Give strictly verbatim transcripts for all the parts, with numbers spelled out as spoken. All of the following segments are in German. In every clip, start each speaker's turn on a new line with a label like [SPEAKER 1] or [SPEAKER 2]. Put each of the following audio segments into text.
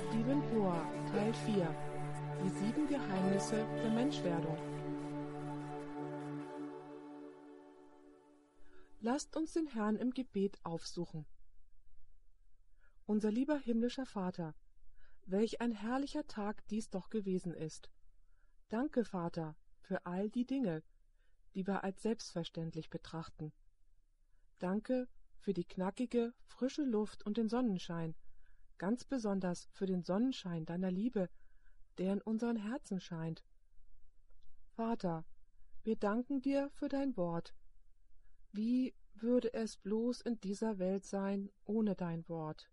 [SPEAKER 1] Stephen Poor, Teil vier. Die sieben Geheimnisse der Menschwerdung. Lasst uns den Herrn im Gebet aufsuchen. Unser lieber himmlischer Vater, welch ein herrlicher Tag dies doch gewesen ist. Danke, Vater, für all die Dinge, die wir als selbstverständlich betrachten. Danke für die knackige, frische Luft und den Sonnenschein, ganz besonders für den Sonnenschein deiner Liebe, der in unseren Herzen scheint. Vater, wir danken dir für dein Wort. Wie würde es bloß in dieser Welt sein ohne dein Wort?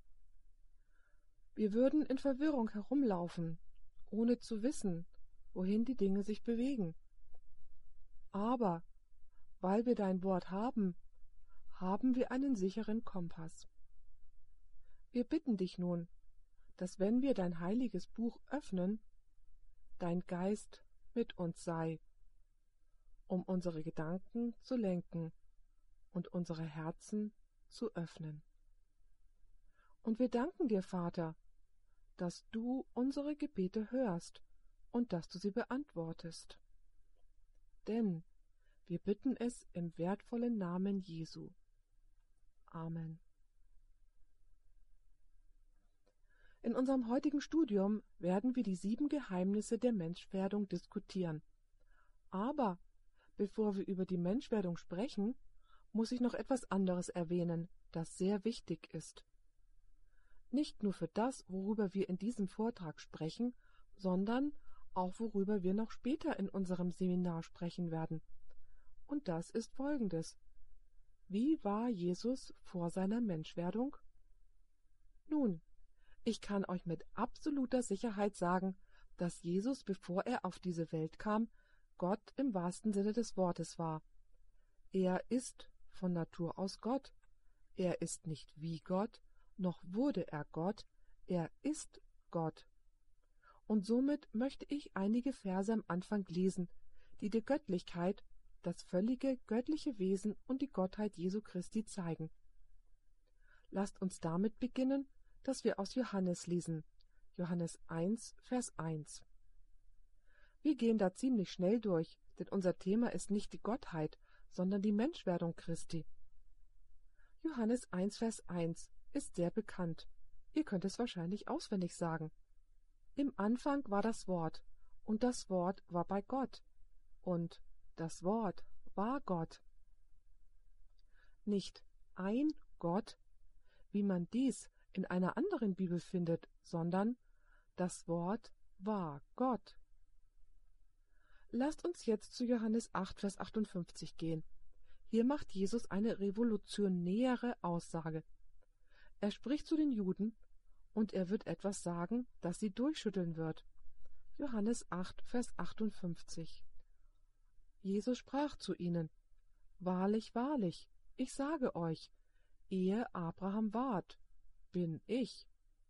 [SPEAKER 1] Wir würden in Verwirrung herumlaufen, ohne zu wissen, wohin die Dinge sich bewegen. Aber weil wir dein Wort haben, haben wir einen sicheren Kompass. Wir bitten dich nun, dass wenn wir dein heiliges Buch öffnen, dein Geist mit uns sei, um unsere Gedanken zu lenken und unsere Herzen zu öffnen. Und wir danken dir, Vater, dass du unsere Gebete hörst und dass du sie beantwortest. Denn wir bitten es im wertvollen Namen Jesu. Amen. In unserem heutigen Studium werden wir die sieben Geheimnisse der Menschwerdung diskutieren. Aber bevor wir über die Menschwerdung sprechen, muss ich noch etwas anderes erwähnen, das sehr wichtig ist. Nicht nur für das, worüber wir in diesem Vortrag sprechen, sondern auch worüber wir noch später in unserem Seminar sprechen werden. Und das ist Folgendes. Wie war Jesus vor seiner Menschwerdung? Nun, ich kann euch mit absoluter Sicherheit sagen, dass Jesus, bevor er auf diese Welt kam, Gott im wahrsten Sinne des Wortes war. Er ist von Natur aus Gott. Er ist nicht wie Gott, noch wurde er Gott, er ist Gott. Und somit möchte ich einige Verse am Anfang lesen, die die Göttlichkeit, das völlige göttliche Wesen und die Gottheit Jesu Christi zeigen. Lasst uns damit beginnen, dass wir aus Johannes lesen, Johannes eins, Vers eins. Wir gehen da ziemlich schnell durch, denn unser Thema ist nicht die Gottheit, sondern die Menschwerdung Christi. Johannes eins, Vers eins ist sehr bekannt. Ihr könnt es wahrscheinlich auswendig sagen. Im Anfang war das Wort, und das Wort war bei Gott, und das Wort war Gott. Nicht ein Gott, wie man dies in einer anderen Bibel findet, sondern das Wort war Gott. Lasst uns jetzt zu Johannes acht, Vers achtundfünfzig gehen. Hier macht Jesus eine revolutionäre Aussage. Er spricht zu den Juden, und er wird etwas sagen, das sie durchschütteln wird. Johannes acht, Vers achtundfünfzig. Jesus sprach zu ihnen: Wahrlich, wahrlich, ich sage euch, ehe Abraham ward, bin ich.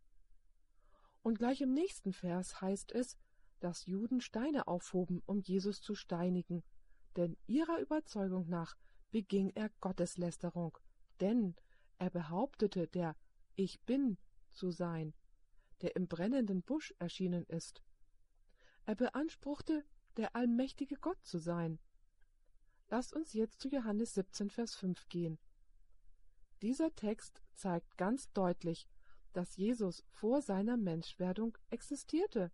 [SPEAKER 1] Und gleich im nächsten Vers heißt es, dass Juden Steine aufhoben, um Jesus zu steinigen, denn ihrer Überzeugung nach beging er Gotteslästerung, denn er behauptete, der Ich Bin zu sein, der im brennenden Busch erschienen ist. Er beanspruchte, der allmächtige Gott zu sein. Lasst uns jetzt zu Johannes siebzehn, Vers fünf gehen. Dieser Text zeigt ganz deutlich, dass Jesus vor seiner Menschwerdung existierte.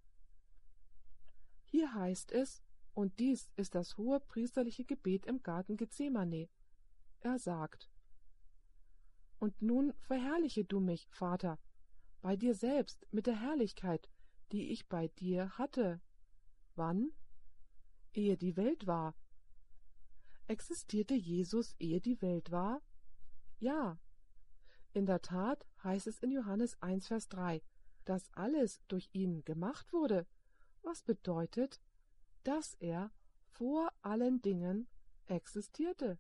[SPEAKER 1] Hier heißt es, und dies ist das hohe priesterliche Gebet im Garten Gethsemane. Er sagt: Und nun verherrliche du mich, Vater, bei dir selbst mit der Herrlichkeit, die ich bei dir hatte. Wann? Ehe die Welt war. Existierte Jesus, ehe die Welt war? Ja. In der Tat heißt es in Johannes eins, Vers drei, dass alles durch ihn gemacht wurde, was bedeutet, dass er vor allen Dingen existierte.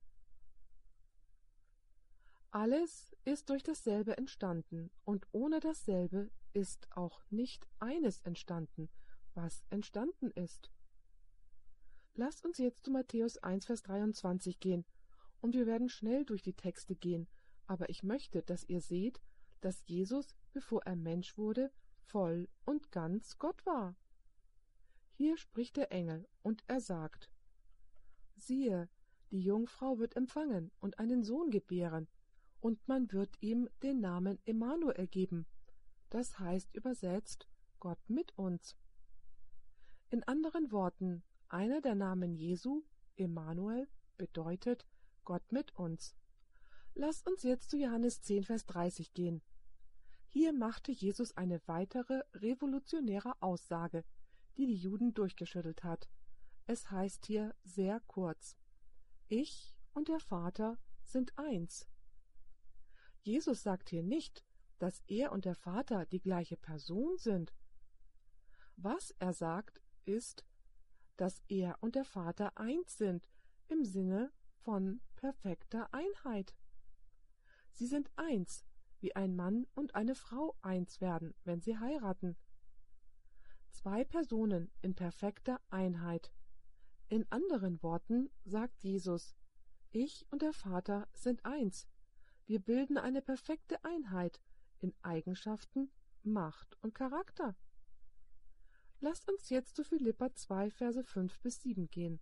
[SPEAKER 1] Alles ist durch dasselbe entstanden, und ohne dasselbe ist auch nicht eines entstanden, was entstanden ist. Lasst uns jetzt zu Matthäus eins, Vers dreiundzwanzig gehen, und wir werden schnell durch die Texte gehen, aber ich möchte, dass ihr seht, dass Jesus, bevor er Mensch wurde, voll und ganz Gott war. Hier spricht der Engel, und er sagt: Siehe, die Jungfrau wird empfangen und einen Sohn gebären, und man wird ihm den Namen Emmanuel geben. Das heißt übersetzt Gott mit uns. In anderen Worten, einer der Namen Jesu, Emmanuel, bedeutet Gott mit uns. Lasst uns jetzt zu Johannes zehn, Vers dreißig gehen. Hier machte Jesus eine weitere revolutionäre Aussage, die die Juden durchgeschüttelt hat. Es heißt hier sehr kurz: Ich und der Vater sind eins. Jesus sagt hier nicht, dass er und der Vater die gleiche Person sind. Was er sagt, ist, dass er und der Vater eins sind, im Sinne von perfekter Einheit. Sie sind eins, wie ein Mann und eine Frau eins werden, wenn sie heiraten. Zwei Personen in perfekter Einheit. In anderen Worten sagt Jesus: Ich und der Vater sind eins. Wir bilden eine perfekte Einheit in Eigenschaften, Macht und Charakter. Lasst uns jetzt zu Philipper zwei, Verse fünf bis sieben gehen.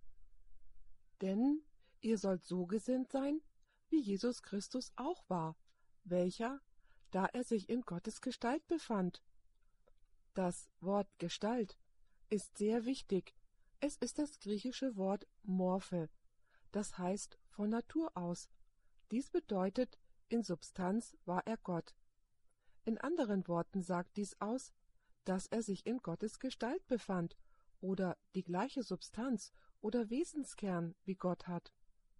[SPEAKER 1] Denn ihr sollt so gesinnt sein, wie Jesus Christus auch war, welcher, da er sich in Gottes Gestalt befand. Das Wort Gestalt ist sehr wichtig. Es ist das griechische Wort Morphe, das heißt von Natur aus. Dies bedeutet, in Substanz war er Gott. In anderen Worten sagt dies aus, dass er sich in Gottes Gestalt befand oder die gleiche Substanz oder Wesenskern wie Gott hat.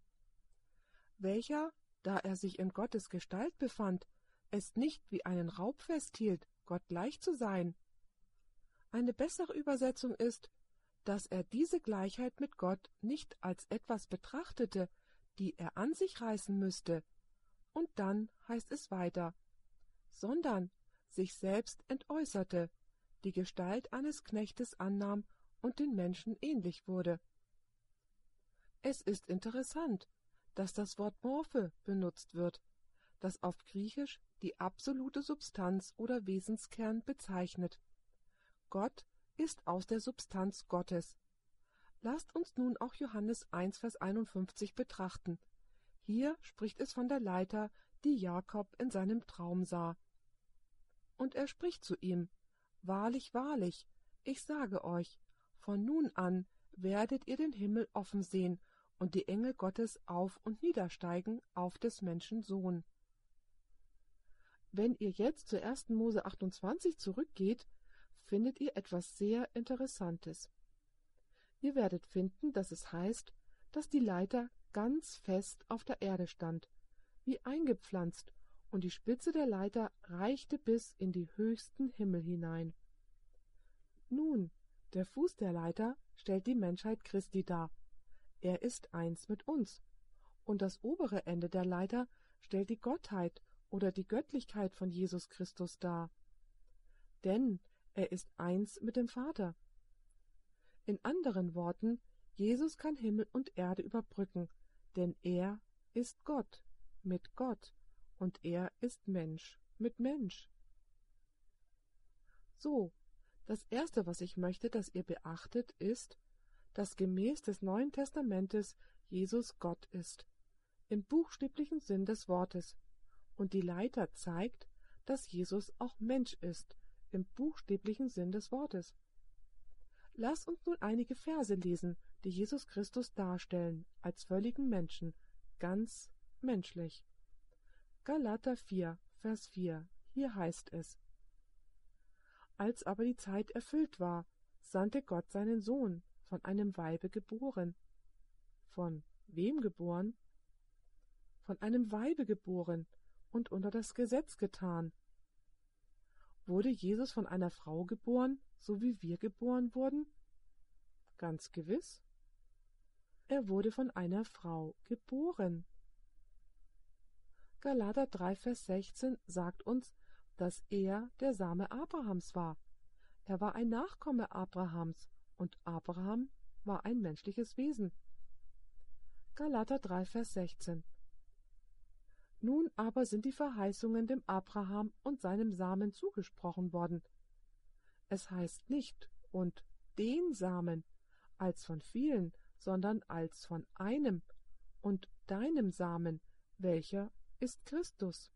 [SPEAKER 1] Welcher, da er sich in Gottes Gestalt befand, es nicht wie einen Raub festhielt, Gott gleich zu sein. Eine bessere Übersetzung ist, dass er diese Gleichheit mit Gott nicht als etwas betrachtete, die er an sich reißen müsste, und dann heißt es weiter, sondern sich selbst entäußerte, die Gestalt eines Knechtes annahm und den Menschen ähnlich wurde. Es ist interessant, dass das Wort Morphe benutzt wird, das auf Griechisch die absolute Substanz oder Wesenskern bezeichnet. Gott ist aus der Substanz Gottes. Lasst uns nun auch Johannes eins, Vers einundfünfzig betrachten. Hier spricht es von der Leiter, die Jakob in seinem Traum sah. Und er spricht zu ihm: Wahrlich, wahrlich, ich sage euch, von nun an werdet ihr den Himmel offen sehen und die Engel Gottes auf und niedersteigen auf des Menschen Sohn. Wenn ihr jetzt zur ersten Mose achtundzwanzig zurückgeht, findet ihr etwas sehr Interessantes. Ihr werdet finden, dass es heißt, dass die Leiter ganz fest auf der Erde stand, wie eingepflanzt, und die Spitze der Leiter reichte bis in die höchsten Himmel hinein. Nun, der Fuß der Leiter stellt die Menschheit Christi dar. Er ist eins mit uns. Und das obere Ende der Leiter stellt die Gottheit oder die Göttlichkeit von Jesus Christus dar. Denn er ist eins mit dem Vater. In anderen Worten, Jesus kann Himmel und Erde überbrücken, denn er ist Gott mit Gott und er ist Mensch mit Mensch. So, das Erste, was ich möchte, dass ihr beachtet, ist, dass gemäß des Neuen Testamentes Jesus Gott ist, im buchstäblichen Sinn des Wortes, und die Leiter zeigt, dass Jesus auch Mensch ist, im buchstäblichen Sinn des Wortes. Lass uns nun einige Verse lesen, die Jesus Christus darstellen, als völligen Menschen, ganz menschlich. Galater vier, Vers vier, hier heißt es: Als aber die Zeit erfüllt war, sandte Gott seinen Sohn, von einem Weibe geboren. Von wem geboren? Von einem Weibe geboren und unter das Gesetz getan. Wurde Jesus von einer Frau geboren, so wie wir geboren wurden? Ganz gewiss. Er wurde von einer Frau geboren. Galater drei, Vers sechzehn sagt uns, dass er der Same Abrahams war. Er war ein Nachkomme Abrahams und Abraham war ein menschliches Wesen. Galater drei, Vers sechzehn. Nun aber sind die Verheißungen dem Abraham und seinem Samen zugesprochen worden. Es heißt nicht und den Samen als von vielen, sondern als von einem und deinem Samen, welcher ist Christus.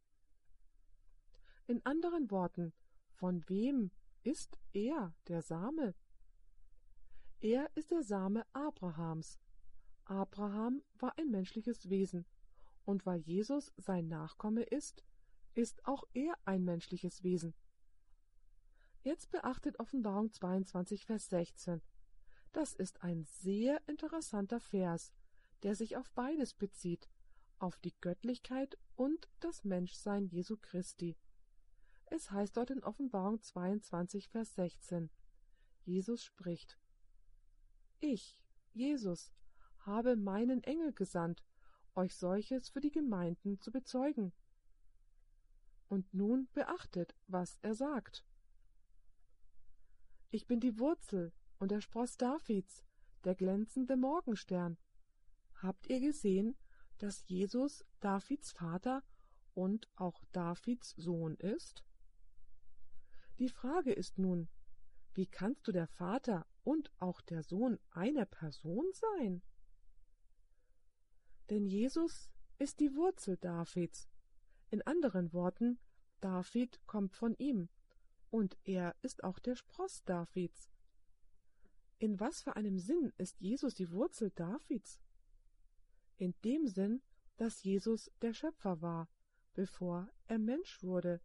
[SPEAKER 1] In anderen Worten, von wem ist er, der Same? Er ist der Same Abrahams. Abraham war ein menschliches Wesen, und weil Jesus sein Nachkomme ist, ist auch er ein menschliches Wesen. Jetzt beachtet Offenbarung zweiundzwanzig, Vers sechzehn. Das ist ein sehr interessanter Vers, der sich auf beides bezieht, auf die Göttlichkeit und das Menschsein Jesu Christi. Es heißt dort in Offenbarung zweiundzwanzig, Vers sechzehn, Jesus spricht: Ich, Jesus, habe meinen Engel gesandt, euch solches für die Gemeinden zu bezeugen. Und nun beachtet, was er sagt. Ich bin die Wurzel und der Spross Davids, der glänzende Morgenstern. Habt ihr gesehen, dass Jesus Davids Vater und auch Davids Sohn ist? Die Frage ist nun, wie kannst du der Vater und auch der Sohn einer Person sein? Denn Jesus ist die Wurzel Davids. In anderen Worten, David kommt von ihm, und er ist auch der Spross Davids. In was für einem Sinn ist Jesus die Wurzel Davids? In dem Sinn, dass Jesus der Schöpfer war, bevor er Mensch wurde.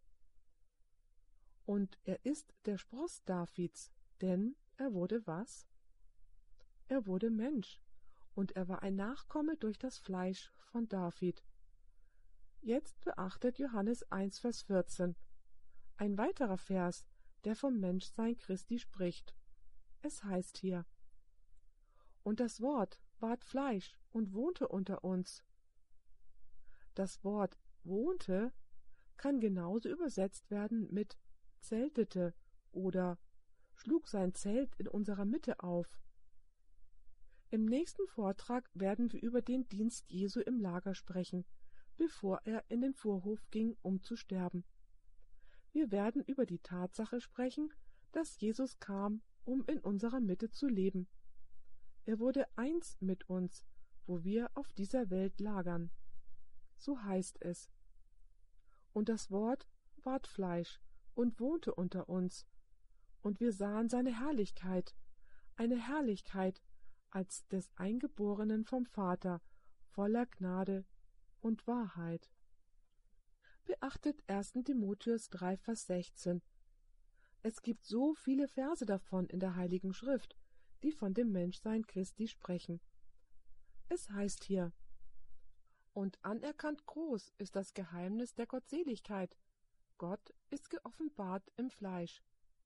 [SPEAKER 1] Und er ist der Spross Davids, denn er wurde was? Er wurde Mensch, und er war ein Nachkomme durch das Fleisch von David. Jetzt beachtet Johannes eins, Vers vierzehn. Ein weiterer Vers, der vom Menschsein Christi spricht. Es heißt hier: Und das Wort ward Fleisch und wohnte unter uns. Das Wort wohnte kann genauso übersetzt werden mit zeltete oder schlug sein Zelt in unserer Mitte auf. Im nächsten Vortrag werden wir über den Dienst Jesu im Lager sprechen, bevor er in den Vorhof ging, um zu sterben. Wir werden über die Tatsache sprechen, dass Jesus kam, um in unserer Mitte zu leben. Er wurde eins mit uns, wo wir auf dieser Welt lagern. So heißt es: Und das Wort ward Fleisch und wohnte unter uns, und wir sahen seine Herrlichkeit, eine Herrlichkeit als des Eingeborenen vom Vater, voller Gnade und Wahrheit. Beachtet ersten Timotheus drei, Vers sechzehn. Es gibt so viele Verse davon in der Heiligen Schrift, die von dem Menschsein Christi sprechen. Es heißt hier: Und anerkannt groß ist das Geheimnis der Gottseligkeit. Gott ist geoffenbart im Fleisch.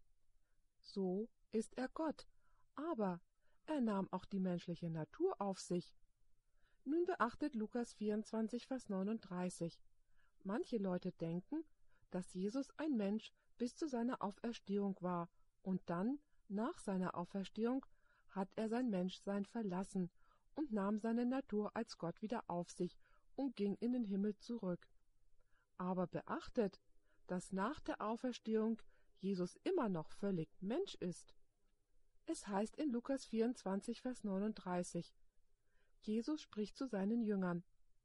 [SPEAKER 1] So ist er Gott, aber er nahm auch die menschliche Natur auf sich. Nun beachtet Lukas vierundzwanzig, Vers neununddreißig. Manche Leute denken, dass Jesus ein Mensch bis zu seiner Auferstehung war, und dann, nach seiner Auferstehung, hat er sein Menschsein verlassen und nahm seine Natur als Gott wieder auf sich und ging in den Himmel zurück. Aber beachtet, dass nach der Auferstehung Jesus immer noch völlig Mensch ist. Es heißt in Lukas vierundzwanzig, Vers neununddreißig, Jesus spricht zu seinen Jüngern: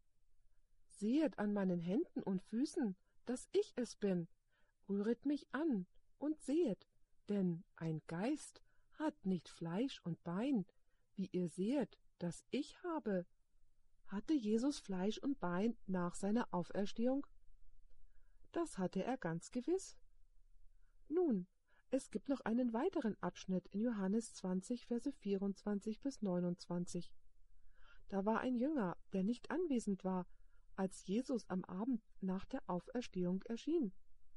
[SPEAKER 1] Sehet an meinen Händen und Füßen, dass ich es bin, rühret mich an und sehet, denn ein Geist hat nicht Fleisch und Bein, wie ihr sehet, dass ich habe. Hatte Jesus Fleisch und Bein nach seiner Auferstehung? Das hatte er ganz gewiss. Nun, es gibt noch einen weiteren Abschnitt in Johannes zwanzig, Verse vierundzwanzig bis neunundzwanzig. Da war ein Jünger, der nicht anwesend war, als Jesus am Abend nach der Auferstehung erschien.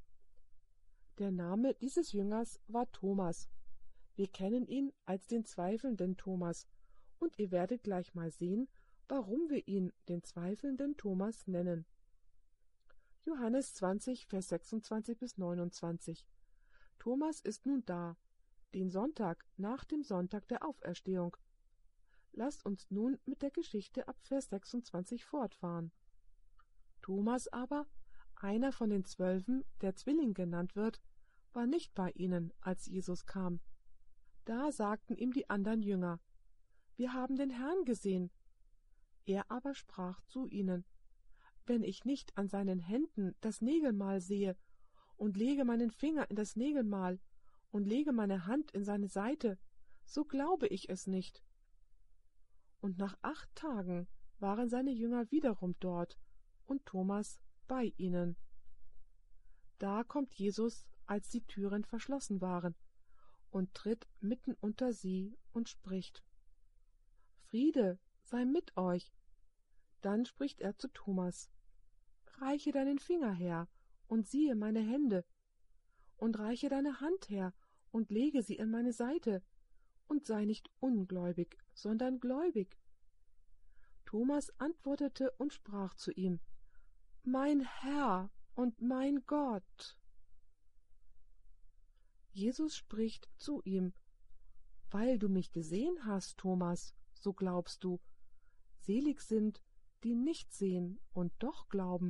[SPEAKER 1] Der Name dieses Jüngers war Thomas. Wir kennen ihn als den zweifelnden Thomas, und ihr werdet gleich mal sehen, warum wir ihn den zweifelnden Thomas nennen. Johannes zwanzig, Vers sechsundzwanzig bis neunundzwanzig. Thomas ist nun da, den Sonntag nach dem Sonntag der Auferstehung. Lasst uns nun mit der Geschichte ab Vers sechsundzwanzig fortfahren. Thomas aber, einer von den Zwölfen, der Zwilling genannt wird, war nicht bei ihnen, als Jesus kam. Da sagten ihm die anderen Jünger: Wir haben den Herrn gesehen. Er aber sprach zu ihnen: Wenn ich nicht an seinen Händen das Nägelmal sehe und lege meinen Finger in das Nägelmal und lege meine Hand in seine Seite, so glaube ich es nicht. Und nach acht Tagen waren seine Jünger wiederum dort und Thomas bei ihnen. Da kommt Jesus, als die Türen verschlossen waren, und tritt mitten unter sie und spricht: Friede sei mit euch. Dann spricht er zu Thomas: Reiche deinen Finger her und siehe meine Hände, und reiche deine Hand her und lege sie in meine Seite, und sei nicht ungläubig, sondern gläubig. Thomas antwortete und sprach zu ihm: Mein Herr und mein Gott. Jesus spricht zu ihm: Weil du mich gesehen hast, Thomas, so glaubst du. Selig sind, die nicht sehen und doch glauben.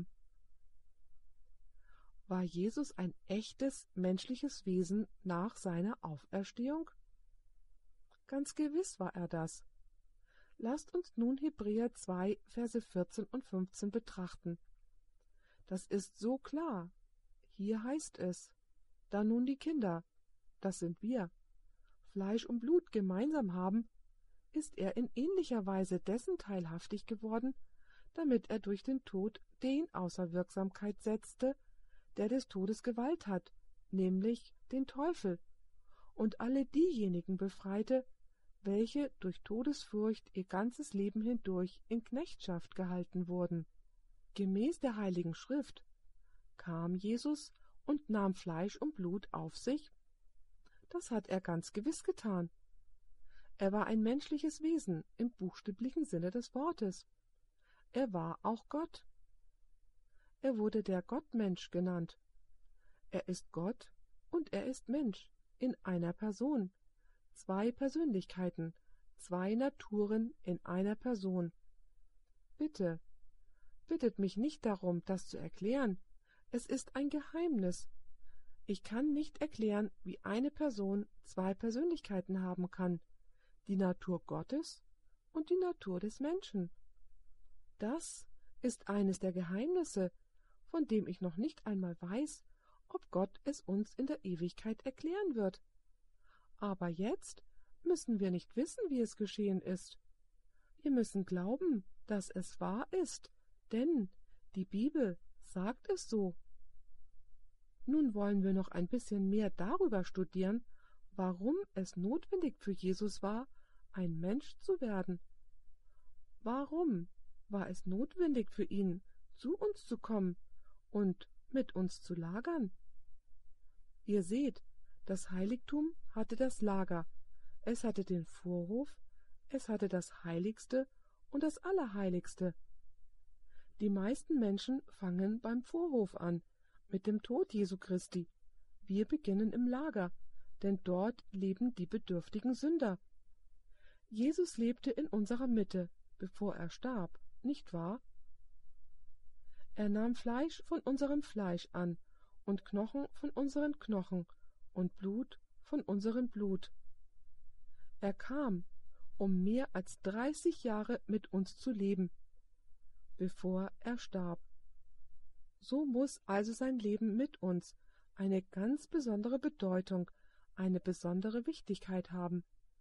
[SPEAKER 1] War Jesus ein echtes menschliches Wesen nach seiner Auferstehung? Ganz gewiss war er das. Lasst uns nun Hebräer zwei, Verse vierzehn und fünfzehn betrachten. Das ist so klar. Hier heißt es: Da nun die Kinder, das sind wir, Fleisch und Blut gemeinsam haben, ist er in ähnlicher Weise dessen teilhaftig geworden, damit er durch den Tod den außer Wirksamkeit setzte, der des Todes Gewalt hat, nämlich den Teufel, und alle diejenigen befreite, welche durch Todesfurcht ihr ganzes Leben hindurch in Knechtschaft gehalten wurden. Gemäß der Heiligen Schrift kam Jesus und nahm Fleisch und Blut auf sich. Das hat er ganz gewiss getan. Er war ein menschliches Wesen im buchstäblichen Sinne des Wortes. Er war auch Gott. Er wurde der Gottmensch genannt. Er ist Gott und er ist Mensch in einer Person. Zwei Persönlichkeiten, zwei Naturen in einer Person. Bitte, bittet mich nicht darum, das zu erklären. Es ist ein Geheimnis. Ich kann nicht erklären, wie eine Person zwei Persönlichkeiten haben kann, die Natur Gottes und die Natur des Menschen. Das ist eines der Geheimnisse, von dem ich noch nicht einmal weiß, ob Gott es uns in der Ewigkeit erklären wird. Aber jetzt müssen wir nicht wissen, wie es geschehen ist. Wir müssen glauben, dass es wahr ist, denn die Bibel sagt es so. Nun wollen wir noch ein bisschen mehr darüber studieren, warum es notwendig für Jesus war, ein Mensch zu werden. Warum war es notwendig für ihn, zu uns zu kommen und mit uns zu lagern? Ihr seht, das Heiligtum hatte das Lager, es hatte den Vorhof, es hatte das Heiligste und das Allerheiligste. Die meisten Menschen fangen beim Vorhof an, mit dem Tod Jesu Christi. Wir beginnen im Lager, denn dort leben die bedürftigen Sünder. Jesus lebte in unserer Mitte, bevor er starb, nicht wahr? Er nahm Fleisch von unserem Fleisch an und Knochen von unseren Knochen und Blut von unserem Blut. Er kam, um mehr als dreißig Jahre mit uns zu leben, bevor er starb. So muss also sein Leben mit uns eine ganz besondere Bedeutung, eine besondere Wichtigkeit haben.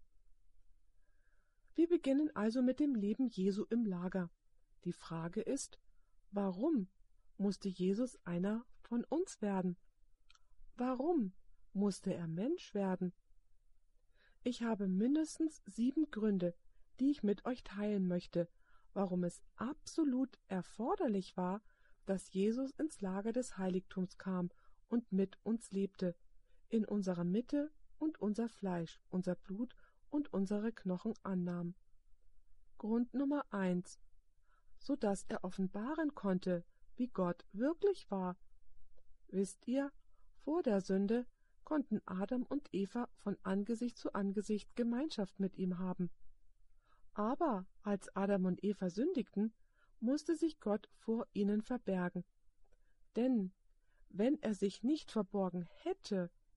[SPEAKER 1] Wir beginnen also mit dem Leben Jesu im Lager. Die Frage ist, warum musste Jesus einer von uns werden? Warum musste er Mensch werden? Ich habe mindestens sieben Gründe, die ich mit euch teilen möchte, warum es absolut erforderlich war, dass Jesus ins Lager des Heiligtums kam und mit uns lebte, in unserer Mitte und unser Fleisch, unser Blut und unsere Knochen annahm. Grund Nummer eins, so dass er offenbaren konnte, wie Gott wirklich war. Wisst ihr, vor der Sünde konnten Adam und Eva von Angesicht zu Angesicht Gemeinschaft mit ihm haben. Aber als Adam und Eva sündigten, musste sich Gott vor ihnen verbergen. Denn wenn er sich nicht verborgen hätte,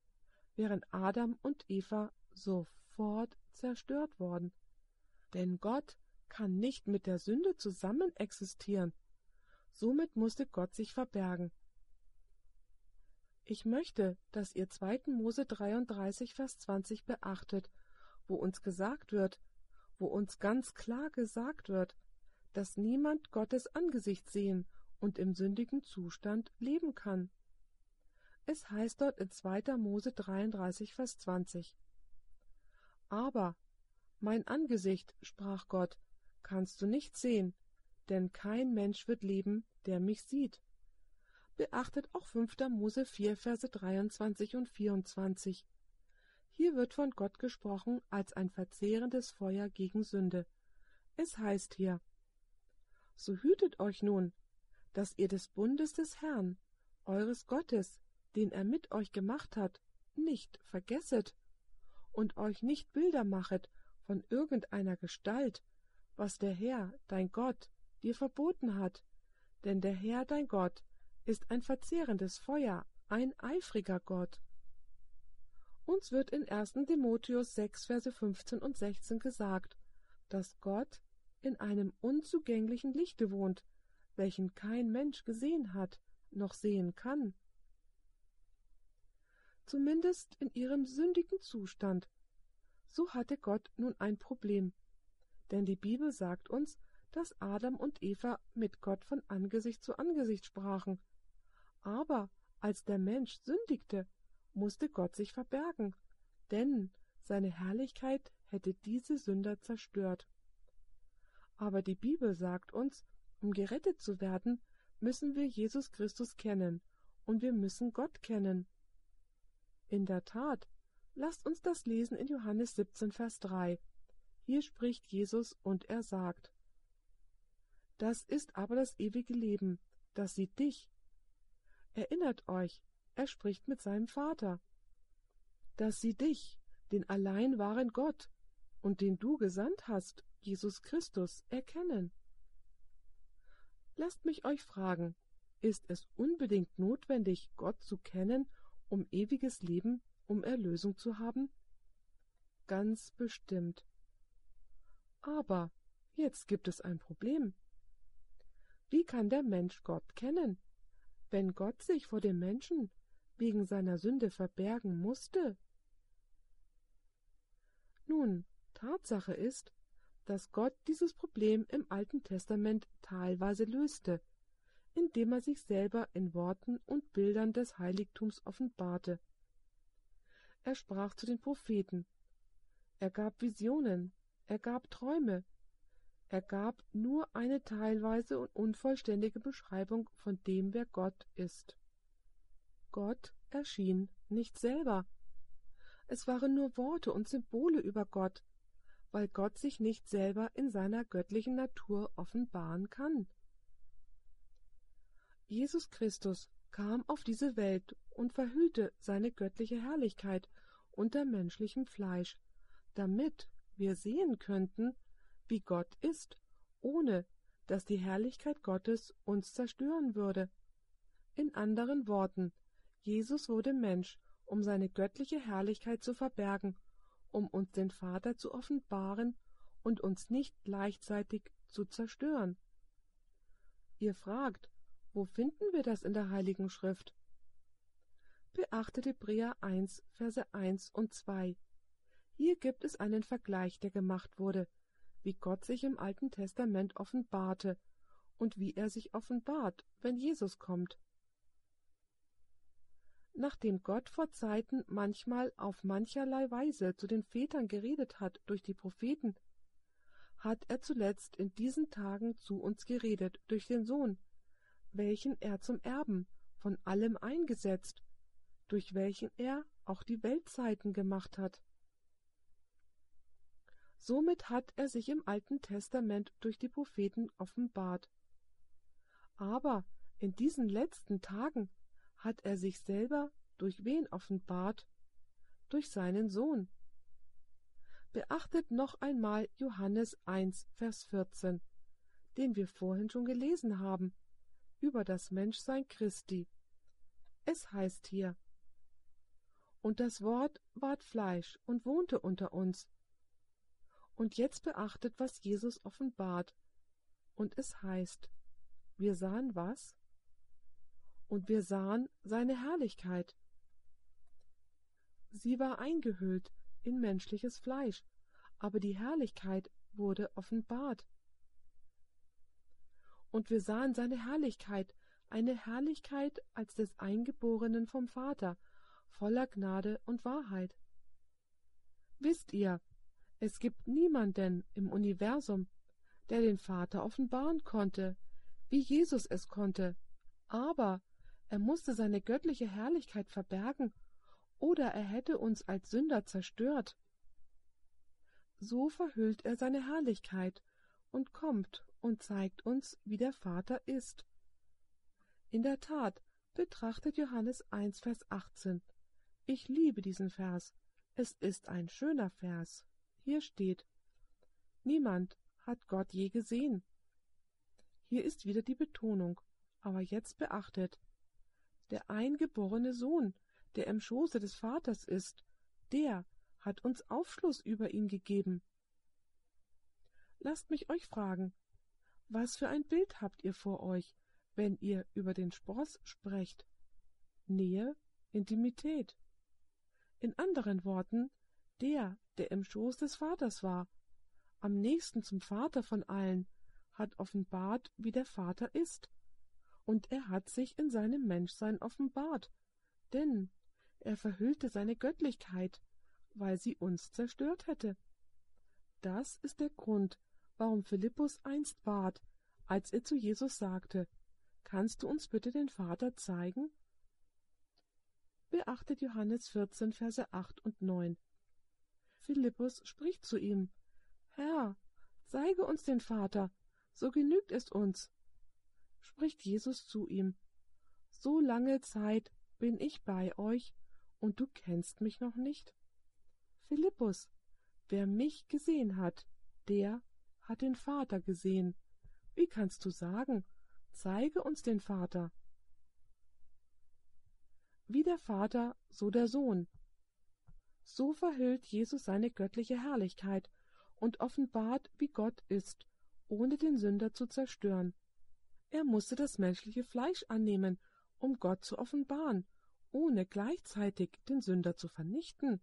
[SPEAKER 1] wären Adam und Eva sofort zerstört worden. Denn Gott kann nicht mit der Sünde zusammen existieren. Somit musste Gott sich verbergen. Ich möchte, dass ihr zweiten Mose dreiunddreißig, Vers zwanzig beachtet, wo uns gesagt wird, wo uns ganz klar gesagt wird, dass niemand Gottes Angesicht sehen und im sündigen Zustand leben kann. Es heißt dort in zweiter Mose dreiunddreißig, Vers zwanzig: Aber mein Angesicht, sprach Gott, kannst du nicht sehen, denn kein Mensch wird leben, der mich sieht. Beachtet auch fünfter Mose vier, Verse dreiundzwanzig und vierundzwanzig. Hier wird von Gott gesprochen als ein verzehrendes Feuer gegen Sünde. Es heißt hier: So hütet euch nun, dass ihr des Bundes des Herrn, eures Gottes, den er mit euch gemacht hat, nicht vergesset, und euch nicht Bilder machet von irgendeiner Gestalt, was der Herr, dein Gott, dir verboten hat, denn der Herr, dein Gott, ist ein verzehrendes Feuer, ein eifriger Gott. Uns wird in ersten Timotheus sechs, Verse fünfzehn und sechzehn gesagt, dass Gott in einem unzugänglichen Lichte wohnt, welchen kein Mensch gesehen hat, noch sehen kann. Zumindest in ihrem sündigen Zustand. So hatte Gott nun ein Problem, denn die Bibel sagt uns, dass Adam und Eva mit Gott von Angesicht zu Angesicht sprachen. Aber als der Mensch sündigte, musste Gott sich verbergen, denn seine Herrlichkeit hätte diese Sünder zerstört. Aber die Bibel sagt uns, um gerettet zu werden, müssen wir Jesus Christus kennen und wir müssen Gott kennen. In der Tat, lasst uns das lesen in Johannes siebzehn, Vers drei. Hier spricht Jesus und er sagt: Das ist aber das ewige Leben, dass sie dich. Erinnert euch, er spricht mit seinem Vater. Dass sie dich, den allein wahren Gott und den du gesandt hast, Jesus Christus, erkennen. Lasst mich euch fragen, ist es unbedingt notwendig, Gott zu kennen, um ewiges Leben, um Erlösung zu haben? Ganz bestimmt. Aber jetzt gibt es ein Problem. Wie kann der Mensch Gott kennen, wenn Gott sich vor dem Menschen wegen seiner Sünde verbergen musste? Nun, Tatsache ist, dass Gott dieses Problem im Alten Testament teilweise löste, indem er sich selber in Worten und Bildern des Heiligtums offenbarte. Er sprach zu den Propheten, er gab Visionen, er gab Träume, er gab nur eine teilweise und unvollständige Beschreibung von dem, wer Gott ist. Gott erschien nicht selber. Es waren nur Worte und Symbole über Gott, weil Gott sich nicht selber in seiner göttlichen Natur offenbaren kann. Jesus Christus kam auf diese Welt und verhüllte seine göttliche Herrlichkeit unter menschlichem Fleisch, damit wir sehen könnten, wie Gott ist, ohne dass die Herrlichkeit Gottes uns zerstören würde. In anderen Worten, Jesus wurde Mensch, um seine göttliche Herrlichkeit zu verbergen, um uns den Vater zu offenbaren und uns nicht gleichzeitig zu zerstören. Ihr fragt, wo finden wir das in der Heiligen Schrift? Beachtet Hebräer eins, Verse eins und zwei. Hier gibt es einen Vergleich, der gemacht wurde, wie Gott sich im Alten Testament offenbarte und wie er sich offenbart, wenn Jesus kommt. Nachdem Gott vor Zeiten manchmal auf mancherlei Weise zu den Vätern geredet hat durch die Propheten, hat er zuletzt in diesen Tagen zu uns geredet durch den Sohn, welchen er zum Erben von allem eingesetzt, durch welchen er auch die Weltzeiten gemacht hat. Somit hat er sich im Alten Testament durch die Propheten offenbart. Aber in diesen letzten Tagen hat er sich selber durch wen offenbart? Durch seinen Sohn. Beachtet noch einmal Johannes eins, Vers vierzehn, den wir vorhin schon gelesen haben, über das Menschsein Christi. Es heißt hier: Und das Wort ward Fleisch und wohnte unter uns. Und jetzt beachtet, was Jesus offenbart. Und es heißt, wir sahen was? Und wir sahen seine Herrlichkeit. Sie war eingehüllt in menschliches Fleisch, aber die Herrlichkeit wurde offenbart. Und wir sahen seine Herrlichkeit, eine Herrlichkeit als des Eingeborenen vom Vater, voller Gnade und Wahrheit. Wisst ihr, es gibt niemanden im Universum, der den Vater offenbaren konnte, wie Jesus es konnte, aber er musste seine göttliche Herrlichkeit verbergen, oder er hätte uns als Sünder zerstört. So verhüllt er seine Herrlichkeit und kommt und zeigt uns, wie der Vater ist. In der Tat, betrachtet Johannes eins, Vers achtzehn. Ich liebe diesen Vers. Es ist ein schöner Vers. Hier steht, niemand hat Gott je gesehen. Hier ist wieder die Betonung, aber jetzt beachtet, der eingeborene Sohn, der im Schoße des Vaters ist, der hat uns Aufschluss über ihn gegeben. Lasst mich euch fragen, was für ein Bild habt ihr vor euch, wenn ihr über den Spross sprecht? Nähe, Intimität. In anderen Worten, der, der im Schoß des Vaters war, am nächsten zum Vater von allen, hat offenbart, wie der Vater ist. Und er hat sich in seinem Menschsein offenbart, denn er verhüllte seine Göttlichkeit, weil sie uns zerstört hätte. Das ist der Grund, warum Philippus einst bat, als er zu Jesus sagte, kannst du uns bitte den Vater zeigen? Beachtet Johannes vierzehn, Verse acht und neun. Philippus spricht zu ihm, Herr, zeige uns den Vater, so genügt es uns. Spricht Jesus zu ihm, so lange Zeit bin ich bei euch, und du kennst mich noch nicht? Philippus, wer mich gesehen hat, der hat den Vater gesehen. Wie kannst du sagen, zeige uns den Vater? Wie der Vater, so der Sohn. So verhüllt Jesus seine göttliche Herrlichkeit und offenbart, wie Gott ist, ohne den Sünder zu zerstören. Er musste das menschliche Fleisch annehmen, um Gott zu offenbaren, ohne gleichzeitig den Sünder zu vernichten.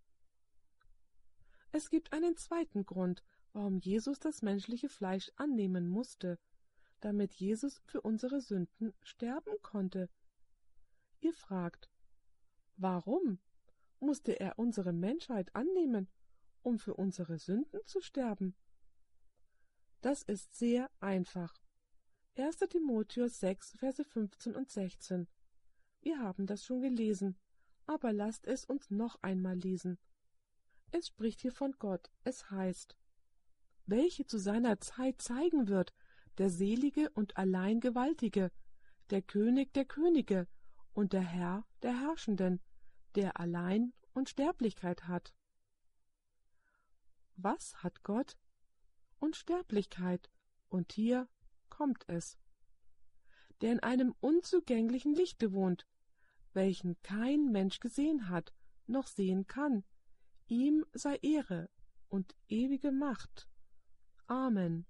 [SPEAKER 1] Es gibt einen zweiten Grund, warum Jesus das menschliche Fleisch annehmen musste, damit Jesus für unsere Sünden sterben konnte. Ihr fragt, warum musste er unsere Menschheit annehmen, um für unsere Sünden zu sterben? Das ist sehr einfach. erster Timotheus sechs, Verse fünfzehn und sechzehn. Wir haben das schon gelesen, aber lasst es uns noch einmal lesen. Es spricht hier von Gott, es heißt, welche zu seiner Zeit zeigen wird, der Selige und allein Gewaltige, der König der Könige und der Herr der Herrschenden, der allein Unsterblichkeit hat. Was hat Gott? Unsterblichkeit, und hier kommt es. Der in einem unzugänglichen Lichte wohnt, welchen kein Mensch gesehen hat, noch sehen kann. Ihm sei Ehre und ewige Macht. Amen.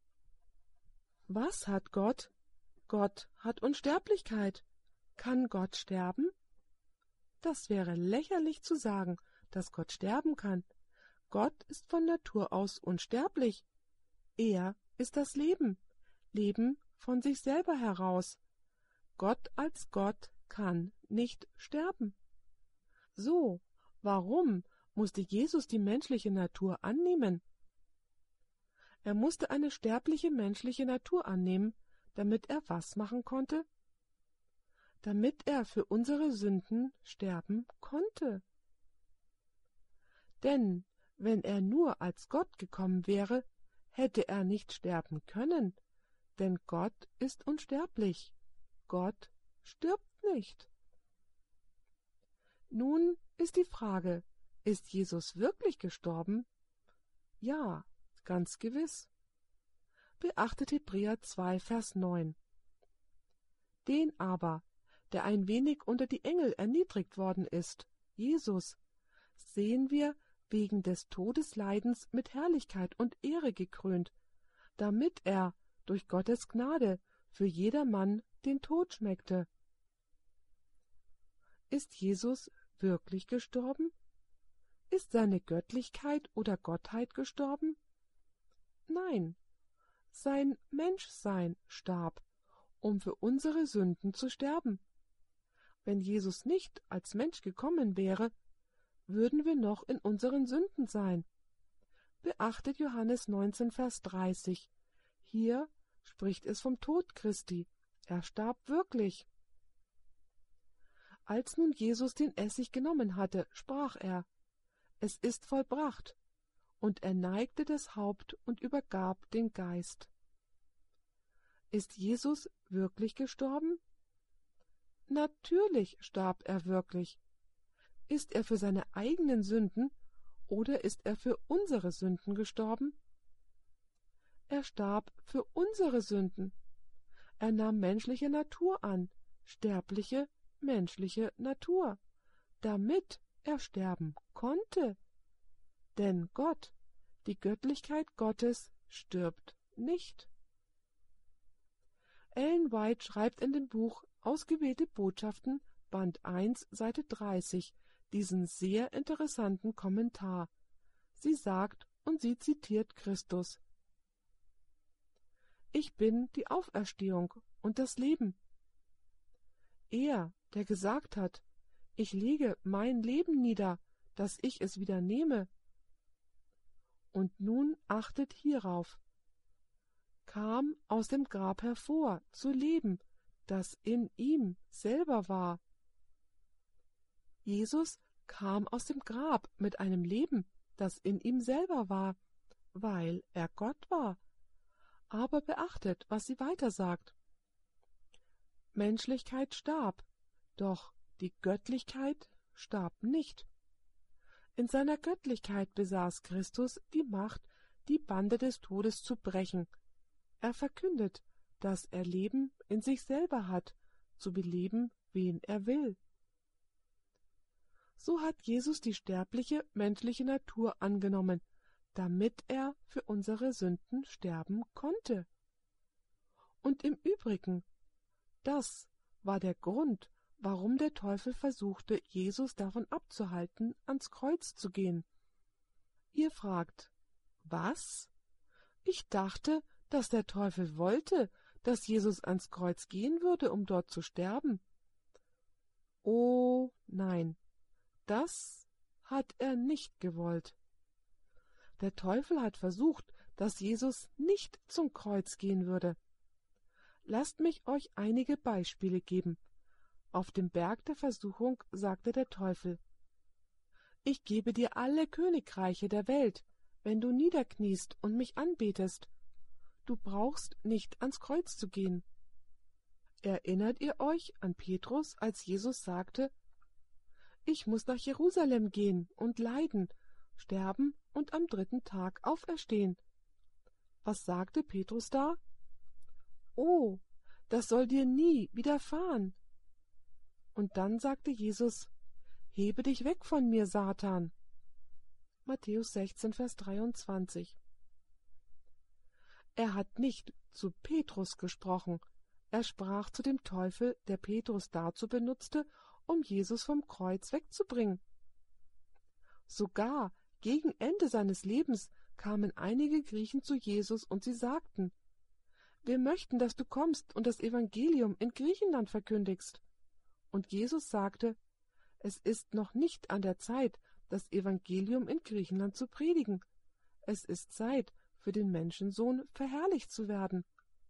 [SPEAKER 1] Was hat Gott? Gott hat Unsterblichkeit. Kann Gott sterben? Das wäre lächerlich zu sagen, dass Gott sterben kann. Gott ist von Natur aus unsterblich. Er ist das Leben, Leben von sich selber heraus. Gott als Gott kann nicht sterben. So, warum musste Jesus die menschliche Natur annehmen? Er musste eine sterbliche menschliche Natur annehmen, damit er was machen konnte? Damit er für unsere Sünden sterben konnte. Denn wenn er nur als Gott gekommen wäre, hätte er nicht sterben können, denn Gott ist unsterblich. Gott stirbt nicht. Nun ist die Frage, ist Jesus wirklich gestorben? Ja, ganz gewiss. Beachtet Hebräer zwei, Vers neun. Den aber, der ein wenig unter die Engel erniedrigt worden ist, Jesus, sehen wir wegen des Todesleidens mit Herrlichkeit und Ehre gekrönt, damit er durch Gottes Gnade für jedermann den Tod schmeckte. Ist Jesus wirklich gestorben? Ist seine Göttlichkeit oder Gottheit gestorben? Nein, sein Menschsein starb, um für unsere Sünden zu sterben. Wenn Jesus nicht als Mensch gekommen wäre, würden wir noch in unseren Sünden sein. Beachtet Johannes neunzehn, Vers dreißig. Hier spricht es vom Tod Christi. Er starb wirklich. Als nun Jesus den Essig genommen hatte, sprach er: Es ist vollbracht. Und er neigte das Haupt und übergab den Geist. Ist Jesus wirklich gestorben? Natürlich starb er wirklich. Ist er für seine eigenen Sünden oder ist er für unsere Sünden gestorben? Er starb für unsere Sünden. Er nahm menschliche Natur an, sterbliche menschliche Natur, damit er sterben konnte. Denn Gott, die Göttlichkeit Gottes, stirbt nicht. Ellen White schreibt in dem Buch Ausgewählte Botschaften, Band eins, Seite dreißig, diesen sehr interessanten Kommentar. Sie sagt und sie zitiert Christus: Ich bin die Auferstehung und das Leben. Er, der gesagt hat: Ich lege mein Leben nieder, dass ich es wieder nehme. Und nun achtet hierauf: kam aus dem Grab hervor, zu leben, das in ihm selber war. Jesus kam aus dem Grab mit einem Leben, das in ihm selber war, weil er Gott war. Aber beachtet, was sie weiter sagt. Menschlichkeit starb, doch die Göttlichkeit starb nicht. In seiner Göttlichkeit besaß Christus die Macht, die Bande des Todes zu brechen. Er verkündet, dass er Leben in sich selber hat, zu beleben, wen er will. So hat Jesus die sterbliche menschliche Natur angenommen, damit er für unsere Sünden sterben konnte. Und im Übrigen, das war der Grund, warum der Teufel versuchte, Jesus davon abzuhalten, ans Kreuz zu gehen. Ihr fragt: Was? Ich dachte, dass der Teufel wollte, dass Jesus ans Kreuz gehen würde, um dort zu sterben. Oh nein, das hat er nicht gewollt. Der Teufel hat versucht, dass Jesus nicht zum Kreuz gehen würde. Lasst mich euch einige Beispiele geben. Auf dem Berg der Versuchung sagte der Teufel: Ich gebe dir alle Königreiche der Welt, wenn du niederkniest und mich anbetest. Du brauchst nicht ans Kreuz zu gehen. Erinnert ihr euch an Petrus, als Jesus sagte: Ich muss nach Jerusalem gehen und leiden, sterben und am dritten Tag auferstehen? Was sagte Petrus da? Oh, das soll dir nie widerfahren. Und dann sagte Jesus: Hebe dich weg von mir, Satan. Matthäus sechzehn, Vers dreiundzwanzig. Er hat nicht zu Petrus gesprochen, er sprach zu dem Teufel, der Petrus dazu benutzte, um Jesus vom Kreuz wegzubringen. Sogar gegen Ende seines Lebens kamen einige Griechen zu Jesus und sie sagten: Wir möchten, dass du kommst und das Evangelium in Griechenland verkündigst. Und Jesus sagte: Es ist noch nicht an der Zeit, das Evangelium in Griechenland zu predigen. Es ist Zeit, für den Menschensohn verherrlicht zu werden.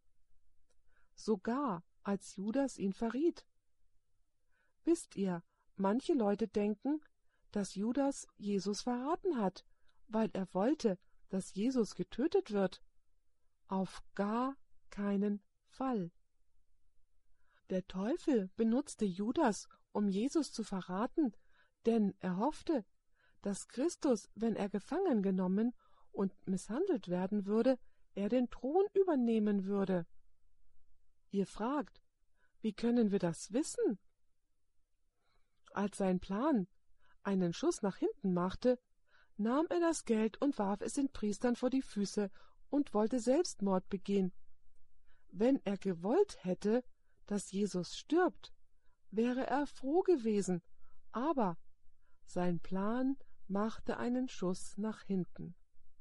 [SPEAKER 1] Sogar als Judas ihn verriet. Wisst ihr, manche Leute denken, dass Judas Jesus verraten hat, weil er wollte, dass Jesus getötet wird. Auf gar keinen Fall. Der Teufel benutzte Judas, um Jesus zu verraten, denn er hoffte, dass Christus, wenn er gefangen genommen und misshandelt werden würde, er den Thron übernehmen würde. Ihr fragt: Wie können wir das wissen? Als sein Plan, einen Schuss nach hinten machte, nahm er das Geld und warf es den Priestern vor die Füße und wollte Selbstmord begehen. Wenn er gewollt hätte, dass Jesus stirbt, wäre er froh gewesen, aber sein Plan machte einen Schuss nach hinten.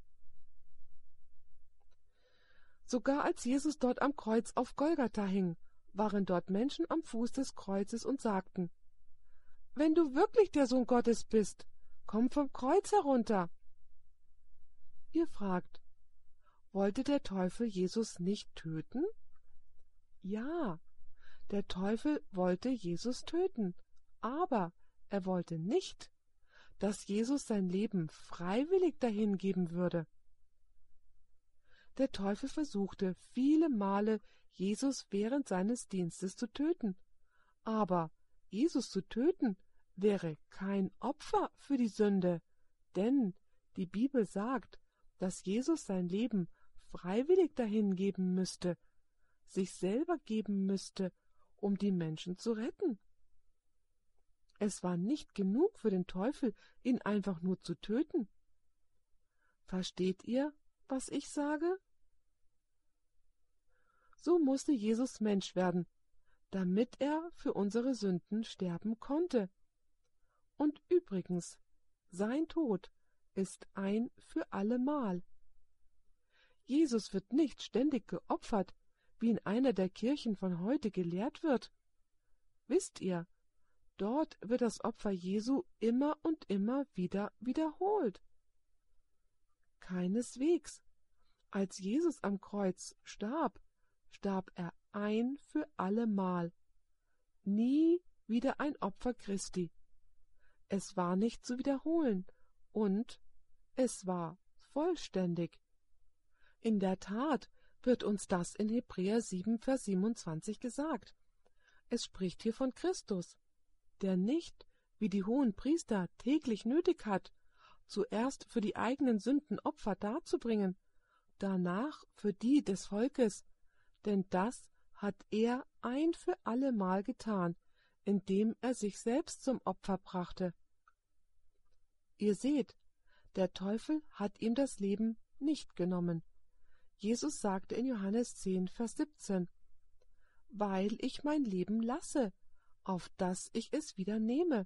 [SPEAKER 1] Sogar als Jesus dort am Kreuz auf Golgatha hing, waren dort Menschen am Fuß des Kreuzes und sagten: »Wenn du wirklich der Sohn Gottes bist, komm vom Kreuz herunter.« Ihr fragt, wollte der Teufel Jesus nicht töten? Ja, der Teufel wollte Jesus töten, aber er wollte nicht, dass Jesus sein Leben freiwillig dahingeben würde. Der Teufel versuchte viele Male, Jesus während seines Dienstes zu töten, aber Jesus zu töten wäre kein Opfer für die Sünde, denn die Bibel sagt, dass Jesus sein Leben freiwillig dahingeben müsste, sich selber geben müsste, um die Menschen zu retten. Es war nicht genug für den Teufel, ihn einfach nur zu töten. Versteht ihr, was ich sage? So musste Jesus Mensch werden, damit er für unsere Sünden sterben konnte. Und übrigens, sein Tod ist ein für allemal. Jesus wird nicht ständig geopfert, wie in einer der Kirchen von heute gelehrt wird. Wisst ihr, dort wird das Opfer Jesu immer und immer wieder wiederholt. Keineswegs. Als Jesus am Kreuz starb, starb er ein für allemal. Nie wieder ein Opfer Christi. Es war nicht zu wiederholen und es war vollständig. In der Tat wird uns das in Hebräer sieben, Vers siebenundzwanzig gesagt. Es spricht hier von Christus, der nicht, wie die hohen Priester täglich nötig hat, zuerst für die eigenen Sünden Opfer darzubringen, danach für die des Volkes, denn das hat er ein für allemal getan, indem er sich selbst zum Opfer brachte. Ihr seht, der Teufel hat ihm das Leben nicht genommen. Jesus sagte in Johannes zehn, Vers siebzehn, »Weil ich mein Leben lasse, auf dass ich es wieder nehme.«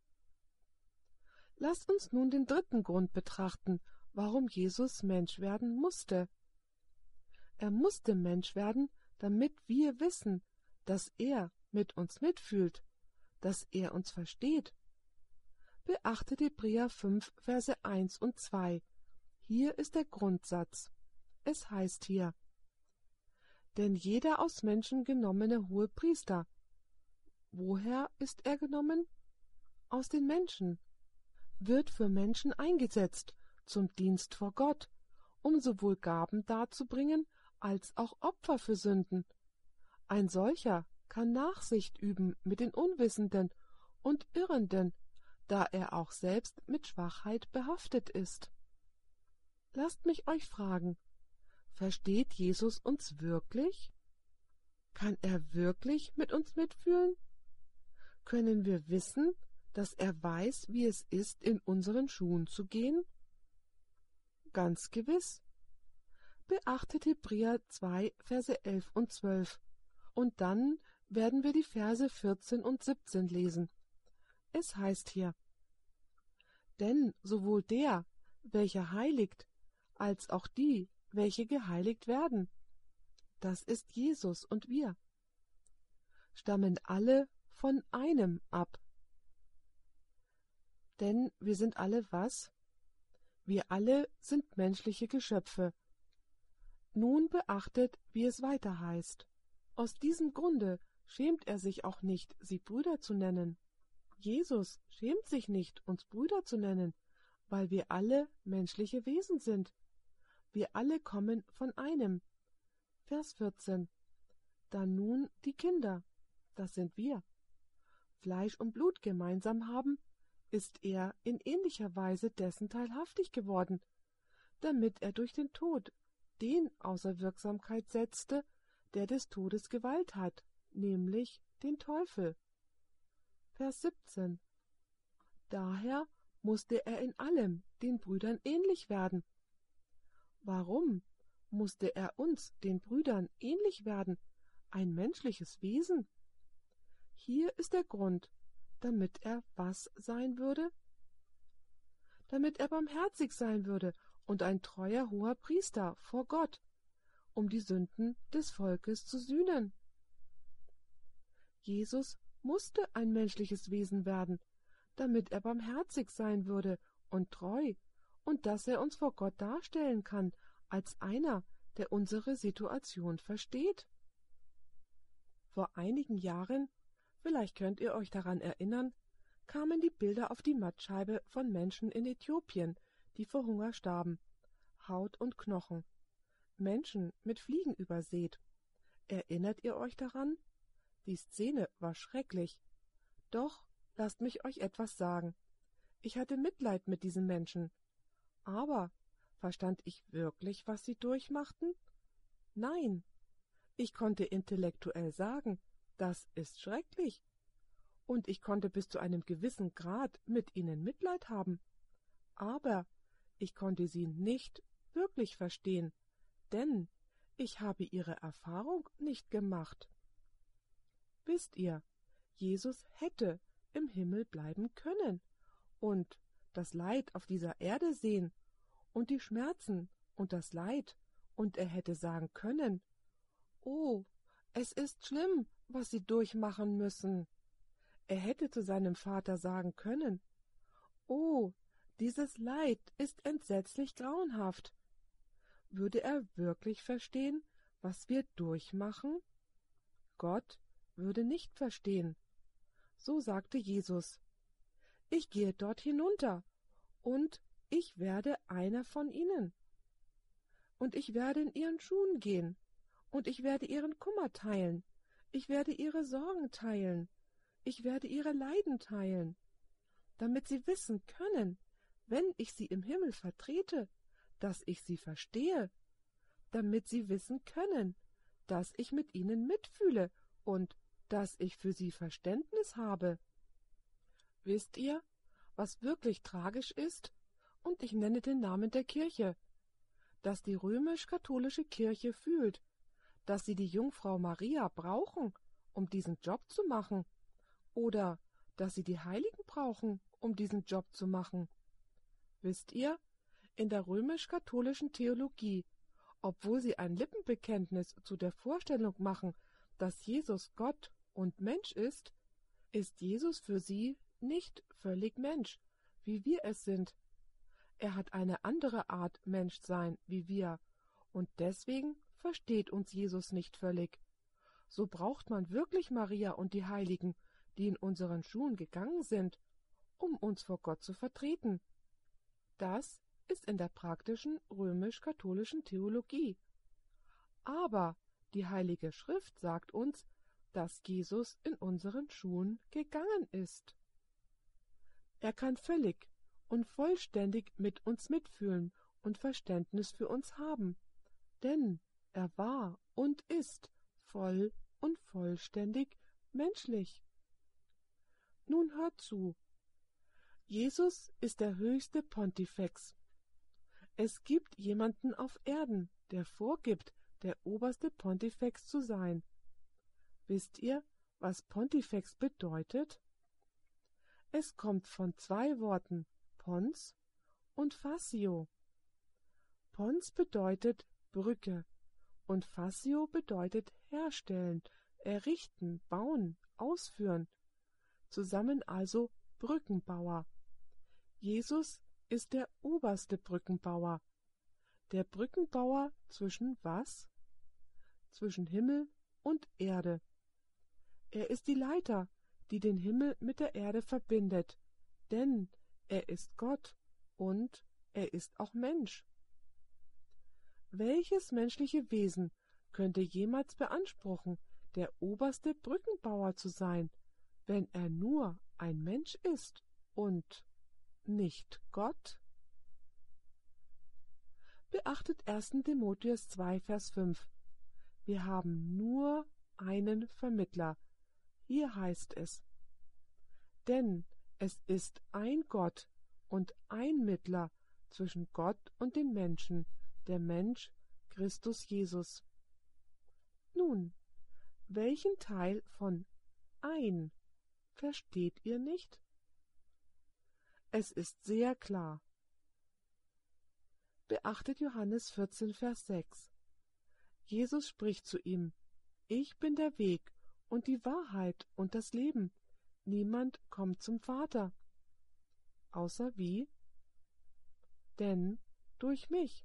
[SPEAKER 1] Lasst uns nun den dritten Grund betrachten, warum Jesus Mensch werden musste. Er musste Mensch werden, damit wir wissen, dass er mit uns mitfühlt, dass er uns versteht. Beachtet Hebräer fünf, Verse eins und zwei. Hier ist der Grundsatz. Es heißt hier: Denn jeder aus Menschen genommene Hohepriester. Woher ist er genommen? Aus den Menschen. Wird für Menschen eingesetzt, zum Dienst vor Gott, um sowohl Gaben darzubringen, als auch Opfer für Sünden. Ein solcher kann Nachsicht üben mit den Unwissenden und Irrenden, da er auch selbst mit Schwachheit behaftet ist. Lasst mich euch fragen, versteht Jesus uns wirklich? Kann er wirklich mit uns mitfühlen? Können wir wissen, dass er weiß, wie es ist, in unseren Schuhen zu gehen? Ganz gewiss. Beachtet Hebräer zwei, Verse elf und zwölf, und dann werden wir die Verse vierzehn und siebzehn lesen. Es heißt hier: Denn sowohl der, welcher heiligt, als auch die, welche geheiligt werden, das ist Jesus und wir, stammen alle von einem ab. Denn wir sind alle was? Wir alle sind menschliche Geschöpfe. Nun beachtet, wie es weiter heißt. Aus diesem Grunde schämt er sich auch nicht, sie Brüder zu nennen. Jesus schämt sich nicht, uns Brüder zu nennen, weil wir alle menschliche Wesen sind. Wir alle kommen von einem. Vers vierzehn. Da nun die Kinder, das sind wir, Fleisch und Blut gemeinsam haben, ist er in ähnlicher Weise dessen teilhaftig geworden, damit er durch den Tod den außer Wirksamkeit setzte, der des Todes Gewalt hat, nämlich den Teufel. Vers siebzehn. Daher musste er in allem den Brüdern ähnlich werden. Warum musste er uns, den Brüdern, ähnlich werden, ein menschliches Wesen? Hier ist der Grund, damit er was sein würde? Damit er barmherzig sein würde und ein treuer hoher Priester vor Gott, um die Sünden des Volkes zu sühnen. Jesus musste ein menschliches Wesen werden, damit er barmherzig sein würde und treu, und dass er uns vor Gott darstellen kann, als einer, der unsere Situation versteht. Vor einigen Jahren, vielleicht könnt ihr euch daran erinnern, kamen die Bilder auf die Mattscheibe von Menschen in Äthiopien, die vor Hunger starben. Haut und Knochen. Menschen mit Fliegen übersät. Erinnert ihr euch daran? Die Szene war schrecklich. Doch lasst mich euch etwas sagen. Ich hatte Mitleid mit diesen Menschen. Aber verstand ich wirklich, was sie durchmachten? Nein. Ich konnte intellektuell sagen, das ist schrecklich. Und ich konnte bis zu einem gewissen Grad mit ihnen Mitleid haben. Aber ich konnte sie nicht wirklich verstehen, denn ich habe ihre Erfahrung nicht gemacht. Wisst ihr, Jesus hätte im Himmel bleiben können und das Leid auf dieser Erde sehen und die Schmerzen und das Leid, und er hätte sagen können, »Oh, es ist schlimm, was sie durchmachen müssen.« Er hätte zu seinem Vater sagen können, »Oh, dieses Leid ist entsetzlich grauenhaft.« Würde er wirklich verstehen, was wir durchmachen? Gott würde nicht verstehen. So sagte Jesus, »Ich gehe dort hinunter, und ich werde einer von ihnen. Und ich werde in ihren Schuhen gehen, und ich werde ihren Kummer teilen, ich werde ihre Sorgen teilen, ich werde ihre Leiden teilen, damit sie wissen können, wenn ich sie im Himmel vertrete, dass ich sie verstehe, damit sie wissen können, dass ich mit ihnen mitfühle und dass ich für sie Verständnis habe. Wisst ihr, was wirklich tragisch ist? Und ich nenne den Namen der Kirche, dass die römisch-katholische Kirche fühlt, dass sie die Jungfrau Maria brauchen, um diesen Job zu machen, oder dass sie die Heiligen brauchen, um diesen Job zu machen. Wisst ihr, in der römisch-katholischen Theologie, obwohl sie ein Lippenbekenntnis zu der Vorstellung machen, dass Jesus Gott und Mensch ist, ist Jesus für sie nicht völlig Mensch, wie wir es sind. Er hat eine andere Art Menschsein wie wir, und deswegen versteht uns Jesus nicht völlig. So braucht man wirklich Maria und die Heiligen, die in unseren Schuhen gegangen sind, um uns vor Gott zu vertreten. Das ist in der praktischen römisch-katholischen Theologie. Aber die Heilige Schrift sagt uns, dass Jesus in unseren Schuhen gegangen ist. Er kann völlig und vollständig mit uns mitfühlen und Verständnis für uns haben, denn er war und ist voll und vollständig menschlich. Nun hört zu. Jesus ist der höchste Pontifex. Es gibt jemanden auf Erden, der vorgibt, der oberste Pontifex zu sein. Wisst ihr, was Pontifex bedeutet? Es kommt von zwei Worten, Pons und Facio. Pons bedeutet Brücke und Facio bedeutet herstellen, errichten, bauen, ausführen. Zusammen also Brückenbauer. Jesus ist der oberste Brückenbauer. Der Brückenbauer zwischen was? Zwischen Himmel und Erde. Er ist die Leiter, die den Himmel mit der Erde verbindet, denn er ist Gott und er ist auch Mensch. Welches menschliche Wesen könnte jemals beanspruchen, der oberste Brückenbauer zu sein, wenn er nur ein Mensch ist und nicht Gott? Beachtet ersten Timotheus zwei, Vers fünf. Wir haben nur einen Vermittler. Hier heißt es, denn Es ist ein Gott und ein Mittler zwischen Gott und den Menschen, der Mensch Christus Jesus. Nun, welchen Teil von ein versteht ihr nicht? Es ist sehr klar. Beachtet Johannes vierzehn, Vers sechs. Jesus spricht zu ihm: Ich bin der Weg und die Wahrheit und das Leben. Niemand kommt zum Vater, außer wie? Denn durch mich.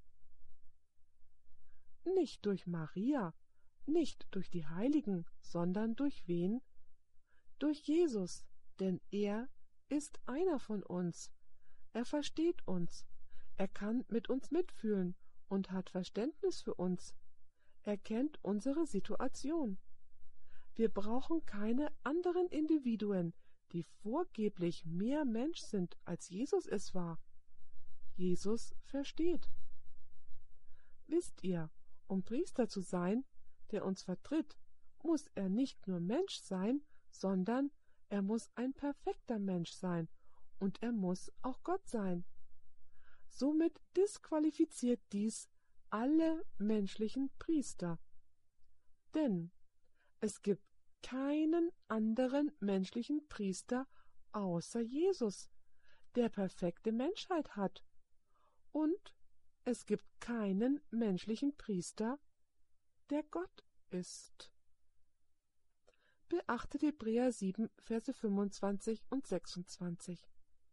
[SPEAKER 1] Nicht durch Maria, nicht durch die Heiligen, sondern durch wen? Durch Jesus, denn er ist einer von uns. Er versteht uns. Er kann mit uns mitfühlen und hat Verständnis für uns. Er kennt unsere Situation. Wir brauchen keine anderen Individuen, die vorgeblich mehr Mensch sind, als Jesus es war. Jesus versteht. Wisst ihr, um Priester zu sein, der uns vertritt, muss er nicht nur Mensch sein, sondern er muss ein perfekter Mensch sein und er muss auch Gott sein. Somit disqualifiziert dies alle menschlichen Priester. Denn es gibt keinen anderen menschlichen Priester außer Jesus, der perfekte Menschheit hat. Und es gibt keinen menschlichen Priester, der Gott ist. Beachtet Hebräer sieben, Verse fünfundzwanzig und sechsundzwanzig.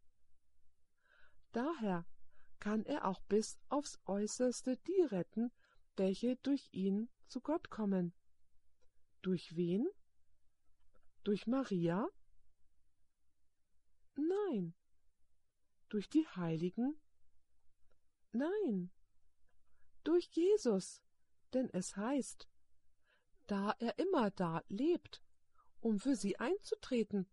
[SPEAKER 1] Daher kann er auch bis aufs Äußerste die retten, welche durch ihn zu Gott kommen. Durch wen? Durch Maria? Nein. Durch die Heiligen? Nein. Durch Jesus, denn es heißt, da er immer da lebt, um für sie einzutreten.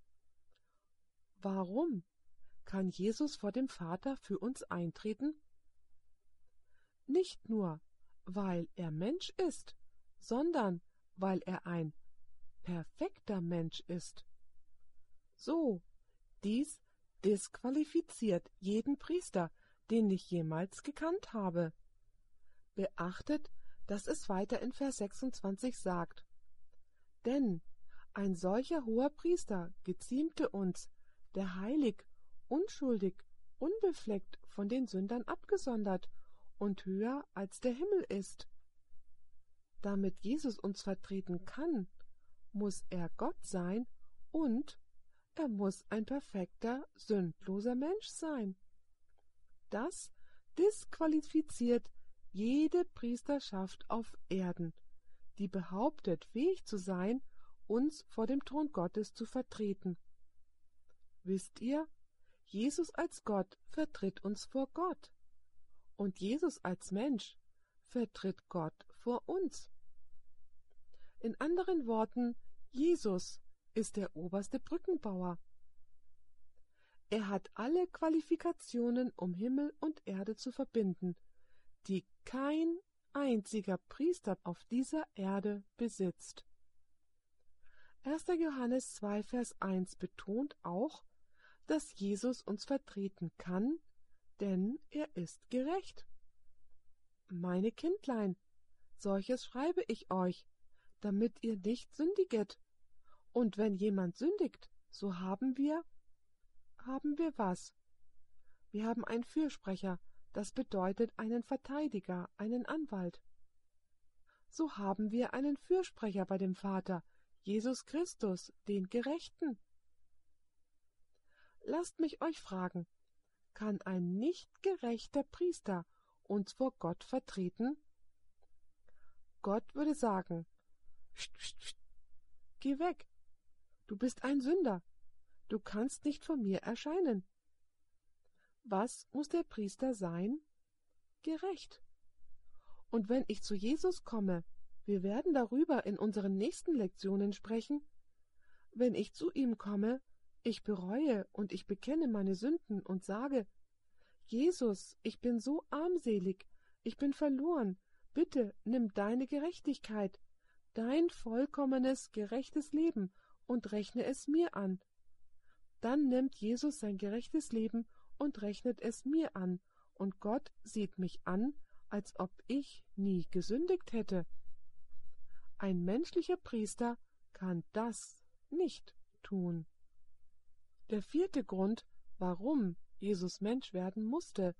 [SPEAKER 1] Warum kann Jesus vor dem Vater für uns eintreten? Nicht nur, weil er Mensch ist, sondern weil er ein perfekter Mensch ist. So, dies disqualifiziert jeden Priester, den ich jemals gekannt habe. Beachtet, dass es weiter in Vers sechsundzwanzig sagt: Denn ein solcher hoher Priester geziemte uns, der heilig, unschuldig, unbefleckt, von den Sündern abgesondert und höher als der Himmel ist. Damit Jesus uns vertreten kann, muss er Gott sein und er muss ein perfekter, sündloser Mensch sein. Das disqualifiziert jede Priesterschaft auf Erden, die behauptet, fähig zu sein, uns vor dem Thron Gottes zu vertreten. Wisst ihr, Jesus als Gott vertritt uns vor Gott und Jesus als Mensch vertritt Gott vor uns. In anderen Worten, Jesus ist der oberste Brückenbauer. Er hat alle Qualifikationen, um Himmel und Erde zu verbinden, die kein einziger Priester auf dieser Erde besitzt. erster Johannes zwei, Vers eins betont auch, dass Jesus uns vertreten kann, denn er ist gerecht. Meine Kindlein, solches schreibe ich euch, damit ihr nicht sündiget. Und wenn jemand sündigt, so haben wir, haben wir was? Wir haben einen Fürsprecher, das bedeutet einen Verteidiger, einen Anwalt. So haben wir einen Fürsprecher bei dem Vater, Jesus Christus, den Gerechten. Lasst mich euch fragen, kann ein nicht gerechter Priester uns vor Gott vertreten? Gott würde sagen: Pst, pst, pst, geh weg, du bist ein Sünder, du kannst nicht vor mir erscheinen. Was muss der Priester sein? Gerecht. Und wenn ich zu Jesus komme, wir werden darüber in unseren nächsten Lektionen sprechen, wenn ich zu ihm komme, ich bereue und ich bekenne meine Sünden und sage: Jesus, ich bin so armselig, ich bin verloren, bitte nimm deine Gerechtigkeit, dein vollkommenes, gerechtes Leben und rechne es mir an. Dann nimmt Jesus sein gerechtes Leben und rechnet es mir an, und Gott sieht mich an, als ob ich nie gesündigt hätte. Ein menschlicher Priester kann das nicht tun. Der vierte Grund, warum Jesus Mensch werden musste.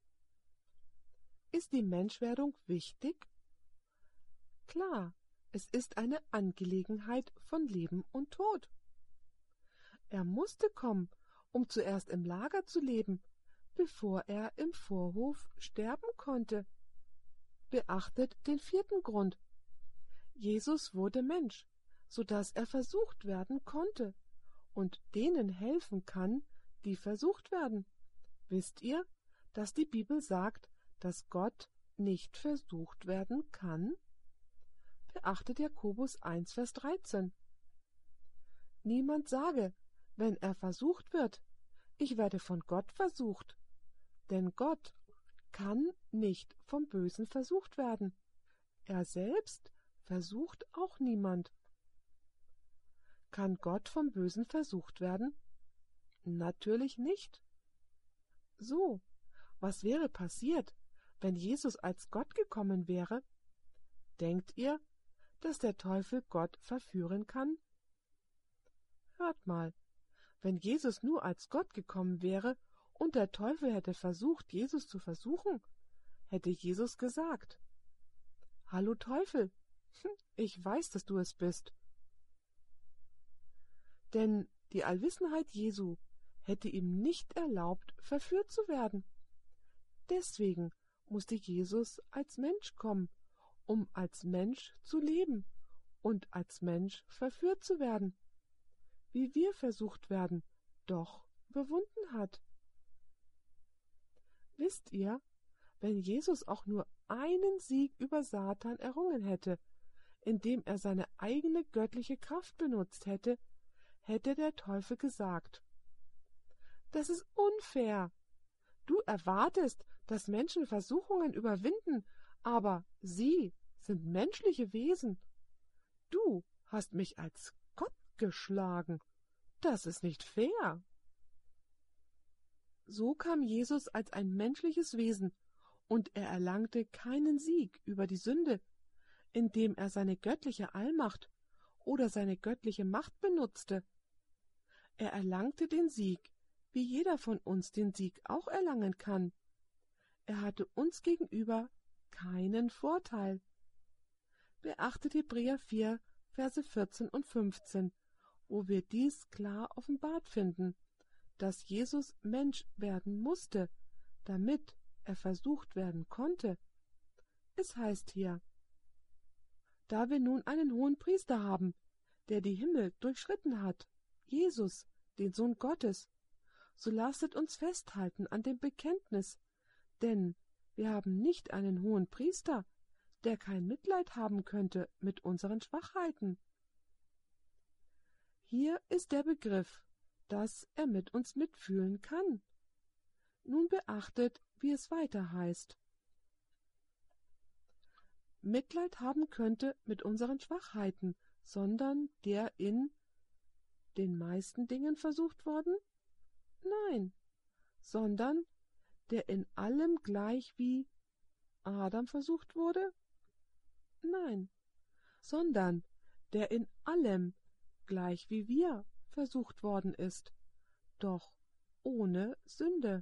[SPEAKER 1] Ist die Menschwerdung wichtig? Klar, es ist eine Angelegenheit von Leben und Tod. Er musste kommen, um zuerst im Lager zu leben, bevor er im Vorhof sterben konnte. Beachtet den vierten Grund. Jesus wurde Mensch, so dass er versucht werden konnte und denen helfen kann, die versucht werden. Wisst ihr, dass die Bibel sagt, dass Gott nicht versucht werden kann? Beachtet Jakobus eins, Vers dreizehn. Niemand sage, wenn er versucht wird, ich werde von Gott versucht, denn Gott kann nicht vom Bösen versucht werden. Er selbst versucht auch niemand. Kann Gott vom Bösen versucht werden? Natürlich nicht. So, was wäre passiert, wenn Jesus als Gott gekommen wäre? Denkt ihr, dass der Teufel Gott verführen kann? Hört mal, wenn Jesus nur als Gott gekommen wäre und der Teufel hätte versucht, Jesus zu versuchen, hätte Jesus gesagt: Hallo Teufel, ich weiß, dass du es bist. Denn die Allwissenheit Jesu hätte ihm nicht erlaubt, verführt zu werden. Deswegen musste Jesus als Mensch kommen, um als Mensch zu leben und als Mensch verführt zu werden, wie wir versucht werden, doch überwunden hat. Wisst ihr, wenn Jesus auch nur einen Sieg über Satan errungen hätte, indem er seine eigene göttliche Kraft benutzt hätte, hätte der Teufel gesagt: Das ist unfair. Du erwartest, dass Menschen Versuchungen überwinden, aber sie sind menschliche Wesen. Du hast mich als Gott geschlagen. Das ist nicht fair. So kam Jesus als ein menschliches Wesen, und er erlangte keinen Sieg über die Sünde, indem er seine göttliche Allmacht oder seine göttliche Macht benutzte. Er erlangte den Sieg, wie jeder von uns den Sieg auch erlangen kann. Er hatte uns gegenüber keinen Vorteil. Beachtet Hebräer vier, Verse vierzehn und fünfzehn, wo wir dies klar offenbart finden, dass Jesus Mensch werden musste, damit er versucht werden konnte. Es heißt hier: Da wir nun einen hohen Priester haben, der die Himmel durchschritten hat, Jesus, den Sohn Gottes, so lasset uns festhalten an dem Bekenntnis, denn wir haben nicht einen hohen Priester, der kein Mitleid haben könnte mit unseren Schwachheiten. Hier ist der Begriff, dass er mit uns mitfühlen kann. Nun beachtet, wie es weiter heißt. Mitleid haben könnte mit unseren Schwachheiten, sondern der in den meisten Dingen versucht worden? Nein, sondern der in allem gleich wie Adam versucht wurde? Nein, sondern der in allem gleich wie wir versucht worden ist, doch ohne Sünde.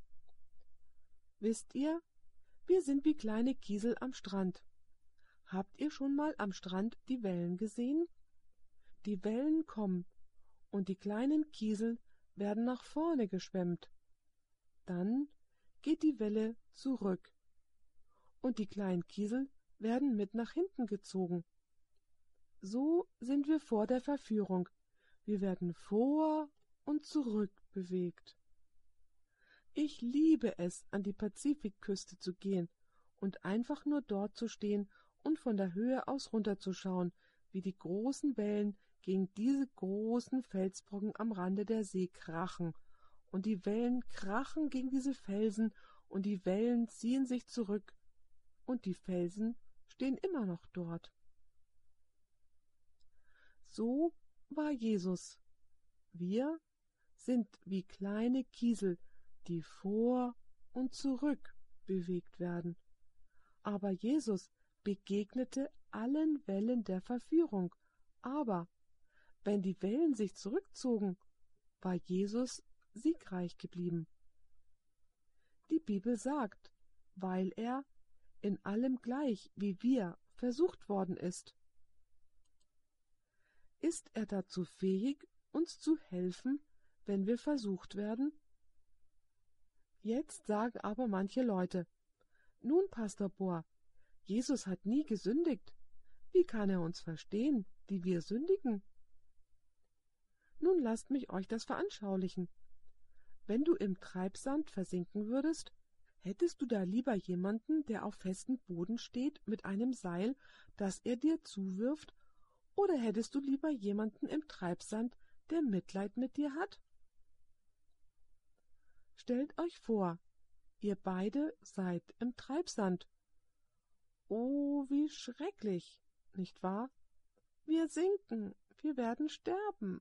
[SPEAKER 1] Wisst ihr, wir sind wie kleine Kiesel am Strand. Habt ihr schon mal am Strand die Wellen gesehen? Die Wellen kommen und die kleinen Kiesel werden nach vorne geschwemmt. Dann geht die Welle zurück und die kleinen Kiesel werden mit nach hinten gezogen. So sind wir vor der Verführung. Wir werden vor und zurück bewegt. Ich liebe es, an die Pazifikküste zu gehen und einfach nur dort zu stehen und von der Höhe aus runterzuschauen, wie die großen Wellen gegen diese großen Felsbrocken am Rande der See krachen. Und die Wellen krachen gegen diese Felsen und die Wellen ziehen sich zurück und die Felsen stehen immer noch dort. So war Jesus. Wir sind wie kleine Kiesel, die vor und zurück bewegt werden. Aber Jesus begegnete allen Wellen der Verführung, aber wenn die Wellen sich zurückzogen, war Jesus siegreich geblieben. Die Bibel sagt, weil er in allem gleich wie wir versucht worden ist. Ist er dazu fähig, uns zu helfen, wenn wir versucht werden? Jetzt sagen aber manche Leute, nun, Pastor Bohr, Jesus hat nie gesündigt. Wie kann er uns verstehen, die wir sündigen? Nun lasst mich euch das veranschaulichen. Wenn du im Treibsand versinken würdest, hättest du da lieber jemanden, der auf festem Boden steht mit einem Seil, das er dir zuwirft, oder hättest du lieber jemanden im Treibsand, der Mitleid mit dir hat? Stellt euch vor, ihr beide seid im Treibsand. Oh, wie schrecklich, nicht wahr? Wir sinken, wir werden sterben.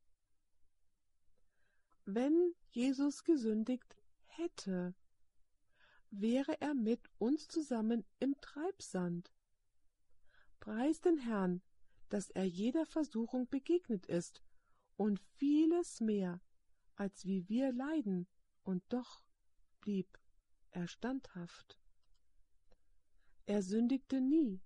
[SPEAKER 1] Wenn Jesus gesündigt hätte, wäre er mit uns zusammen im Treibsand. Preis den Herrn, dass er jeder Versuchung begegnet ist und vieles mehr, als wie wir leiden, und doch blieb er standhaft. Er sündigte nie.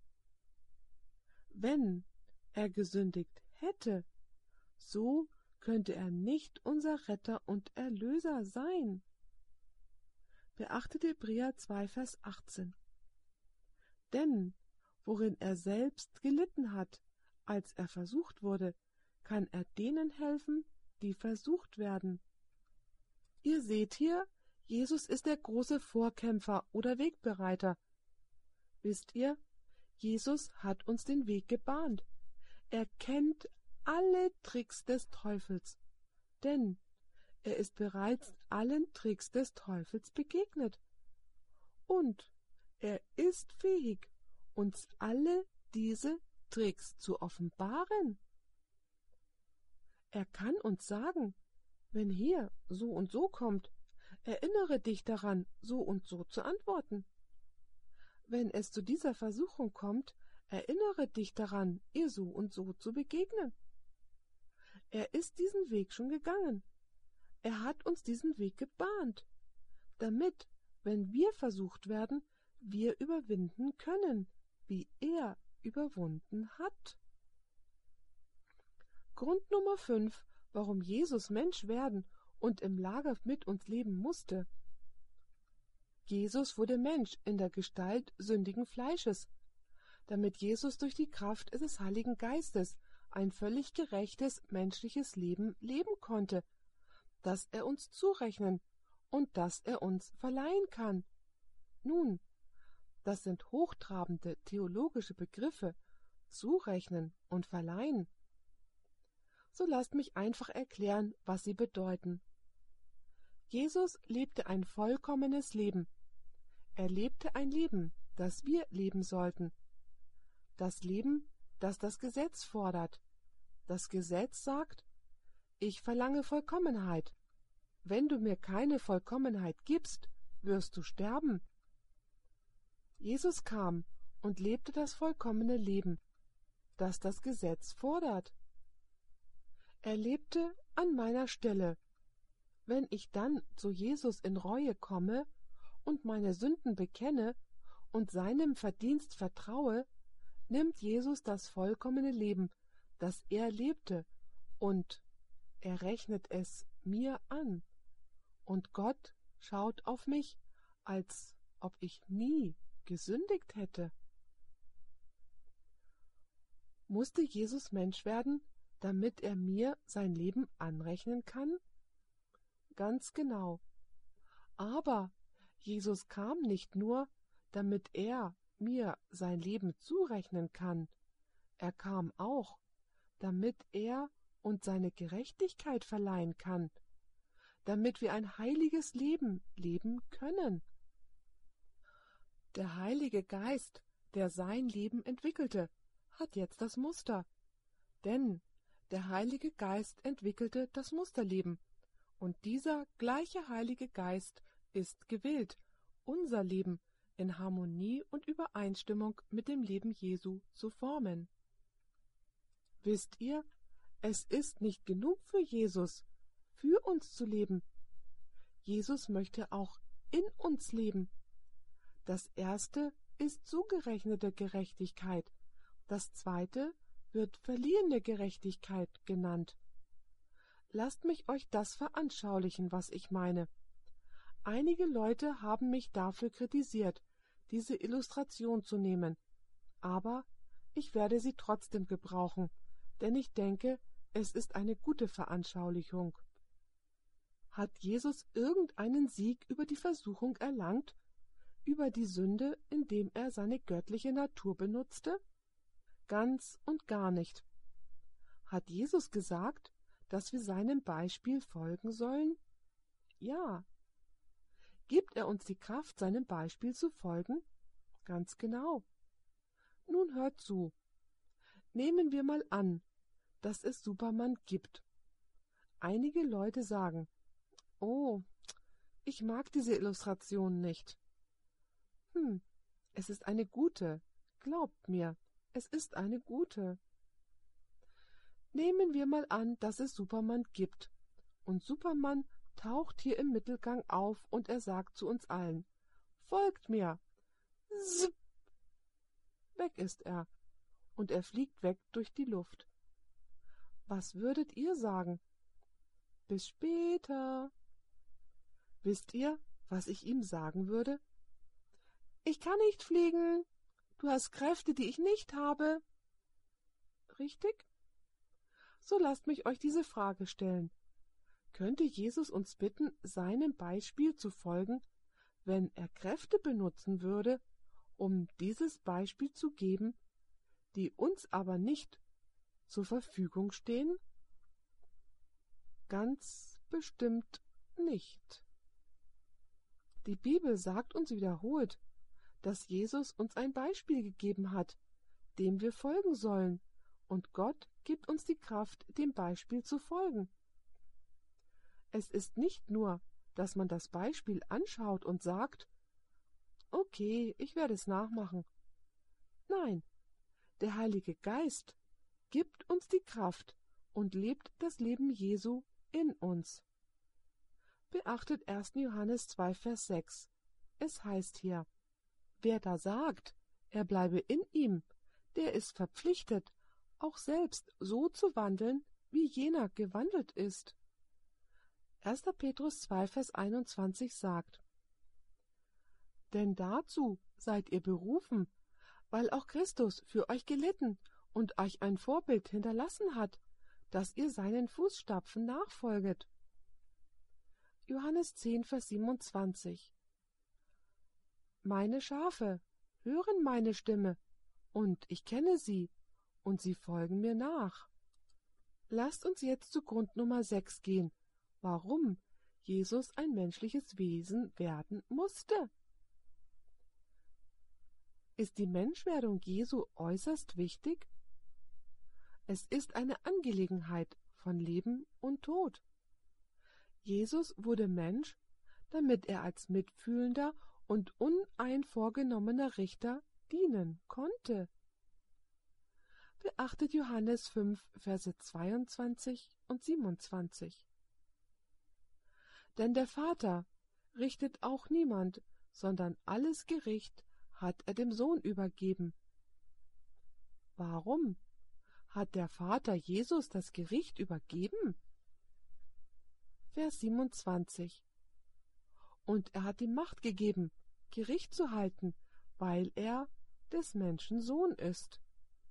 [SPEAKER 1] Wenn er gesündigt hätte, so könnte er nicht unser Retter und Erlöser sein. Beachtet Hebräer zwei, Vers achtzehn. Denn worin er selbst gelitten hat, als er versucht wurde, kann er denen helfen, die versucht werden. Ihr seht hier, Jesus ist der große Vorkämpfer oder Wegbereiter. Wisst ihr, Jesus hat uns den Weg gebahnt. Er kennt alle Tricks des Teufels, denn er ist bereits allen Tricks des Teufels begegnet. Und er ist fähig, uns alle diese Tricks zu offenbaren. Er kann uns sagen, wenn hier so und so kommt, erinnere dich daran, so und so zu antworten. Wenn es zu dieser Versuchung kommt, erinnere dich daran, ihr so und so zu begegnen. Er ist diesen Weg schon gegangen. Er hat uns diesen Weg gebahnt, damit, wenn wir versucht werden, wir überwinden können, wie er überwunden hat. Grund Nummer fünf, warum Jesus Mensch werden und im Lager mit uns leben musste. Jesus wurde Mensch in der Gestalt sündigen Fleisches, damit Jesus durch die Kraft des Heiligen Geistes ein völlig gerechtes menschliches Leben leben konnte, das er uns zurechnen und das er uns verleihen kann. Nun, das sind hochtrabende theologische Begriffe, zurechnen und verleihen. So lasst mich einfach erklären, was sie bedeuten. Jesus lebte ein vollkommenes Leben. Er lebte ein Leben, das wir leben sollten. Das Leben, das das Gesetz fordert. Das Gesetz sagt, ich verlange Vollkommenheit. Wenn du mir keine Vollkommenheit gibst, wirst du sterben. Jesus kam und lebte das vollkommene Leben, das das Gesetz fordert. Er lebte an meiner Stelle. Wenn ich dann zu Jesus in Reue komme und meine Sünden bekenne und seinem Verdienst vertraue, nimmt Jesus das vollkommene Leben, das er lebte, und er rechnet es mir an. Und Gott schaut auf mich, als ob ich nie gesündigt hätte. Musste Jesus Mensch werden, damit er mir sein Leben anrechnen kann? Ganz genau. Aber Jesus kam nicht nur, damit er mir sein Leben zurechnen kann. Er kam auch, damit er uns seine Gerechtigkeit verleihen kann, damit wir ein heiliges Leben leben können. Der Heilige Geist, der sein Leben entwickelte, hat jetzt das Muster. Denn der Heilige Geist entwickelte das Musterleben, Und dieser gleiche Heilige Geist ist gewillt, unser Leben in Harmonie und Übereinstimmung mit dem Leben Jesu zu formen. Wisst ihr, es ist nicht genug für Jesus, für uns zu leben. Jesus möchte auch in uns leben. Das erste ist zugerechnete Gerechtigkeit, das zweite wird verliehene Gerechtigkeit genannt. Lasst mich euch das veranschaulichen, was ich meine. Einige Leute haben mich dafür kritisiert, diese Illustration zu nehmen, aber ich werde sie trotzdem gebrauchen, denn ich denke, es ist eine gute Veranschaulichung. Hat Jesus irgendeinen Sieg über die Versuchung erlangt, über die Sünde, indem er seine göttliche Natur benutzte? Ganz und gar nicht. Hat Jesus gesagt, dass wir seinem Beispiel folgen sollen? Ja. Gibt er uns die Kraft, seinem Beispiel zu folgen? Ganz genau. Nun hört zu. Nehmen wir mal an, dass es Superman gibt. Einige Leute sagen, oh, ich mag diese Illustration nicht. Hm, es ist eine gute. Glaubt mir, es ist eine gute. Nehmen wir mal an, dass es Superman gibt. Und Superman taucht hier im Mittelgang auf und er sagt zu uns allen, folgt mir. Zip. Weg ist er. Und er fliegt weg durch die Luft. Was würdet ihr sagen? Bis später. Wisst ihr, was ich ihm sagen würde? Ich kann nicht fliegen. Du hast Kräfte, die ich nicht habe. Richtig? So lasst mich euch diese Frage stellen. Könnte Jesus uns bitten, seinem Beispiel zu folgen, wenn er Kräfte benutzen würde, um dieses Beispiel zu geben, die uns aber nicht zur Verfügung stehen? Ganz bestimmt nicht. Die Bibel sagt uns wiederholt, dass Jesus uns ein Beispiel gegeben hat, dem wir folgen sollen, und Gott gibt uns die Kraft, dem Beispiel zu folgen. Es ist nicht nur, dass man das Beispiel anschaut und sagt, okay, ich werde es nachmachen. Nein, der Heilige Geist gibt uns die Kraft und lebt das Leben Jesu in uns. Beachtet ersten Johannes zwei, Vers sechs. Es heißt hier, wer da sagt, er bleibe in ihm, der ist verpflichtet, auch selbst so zu wandeln, wie jener gewandelt ist. erster Petrus zwei, Vers einundzwanzig sagt, denn dazu seid ihr berufen, weil auch Christus für euch gelitten und euch ein Vorbild hinterlassen hat, dass ihr seinen Fußstapfen nachfolget. Johannes zehn, Vers siebenundzwanzig. Meine Schafe hören meine Stimme, und ich kenne sie, und sie folgen mir nach. Lasst uns jetzt zu Grund Nummer sechs gehen, warum Jesus ein menschliches Wesen werden musste. Ist die Menschwerdung Jesu äußerst wichtig? Es ist eine Angelegenheit von Leben und Tod. Jesus wurde Mensch, damit er als mitfühlender und uneinvorgenommener Richter dienen konnte. Beachtet Johannes fünf, Verse zweiundzwanzig und siebenundzwanzig. Denn der Vater richtet auch niemand, sondern alles Gericht hat er dem Sohn übergeben. Warum hat der Vater Jesus das Gericht übergeben? Vers siebenundzwanzig. Und er hat ihm Macht gegeben, Gericht zu halten, weil er des Menschen Sohn ist.